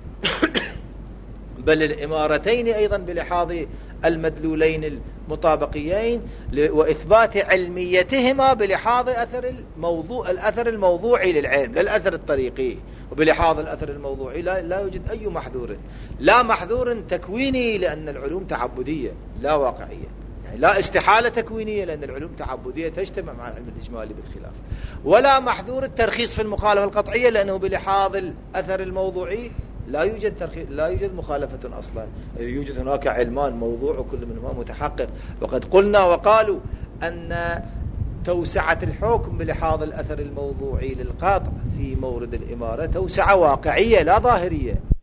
بل الإمارتين أيضا بلحاظ المدلولين المطابقيين وإثبات علميتهما بلحاظ الأثر الموضوعي للعلم، لا الأثر الطريقي. وبلحاظ الأثر الموضوعي لا يوجد أي محذور، لا محذور تكويني لأن العلوم تعبدية لا واقعية، يعني لا استحالة تكوينية لأن العلوم تعبدية تجتمع مع العلم الإجمالي بالخلاف، ولا محذور الترخيص في المخالفة القطعية لأنه بلحاظ الأثر الموضوعي لا يوجد مخالفة أصلا، يوجد هناك علمان موضوع وكل منهما متحقق. وقد قلنا وقالوا أن توسعة الحكم بلحاظ الأثر الموضوعي للقاطع في مورد الإمارة توسعة واقعية لا ظاهرية.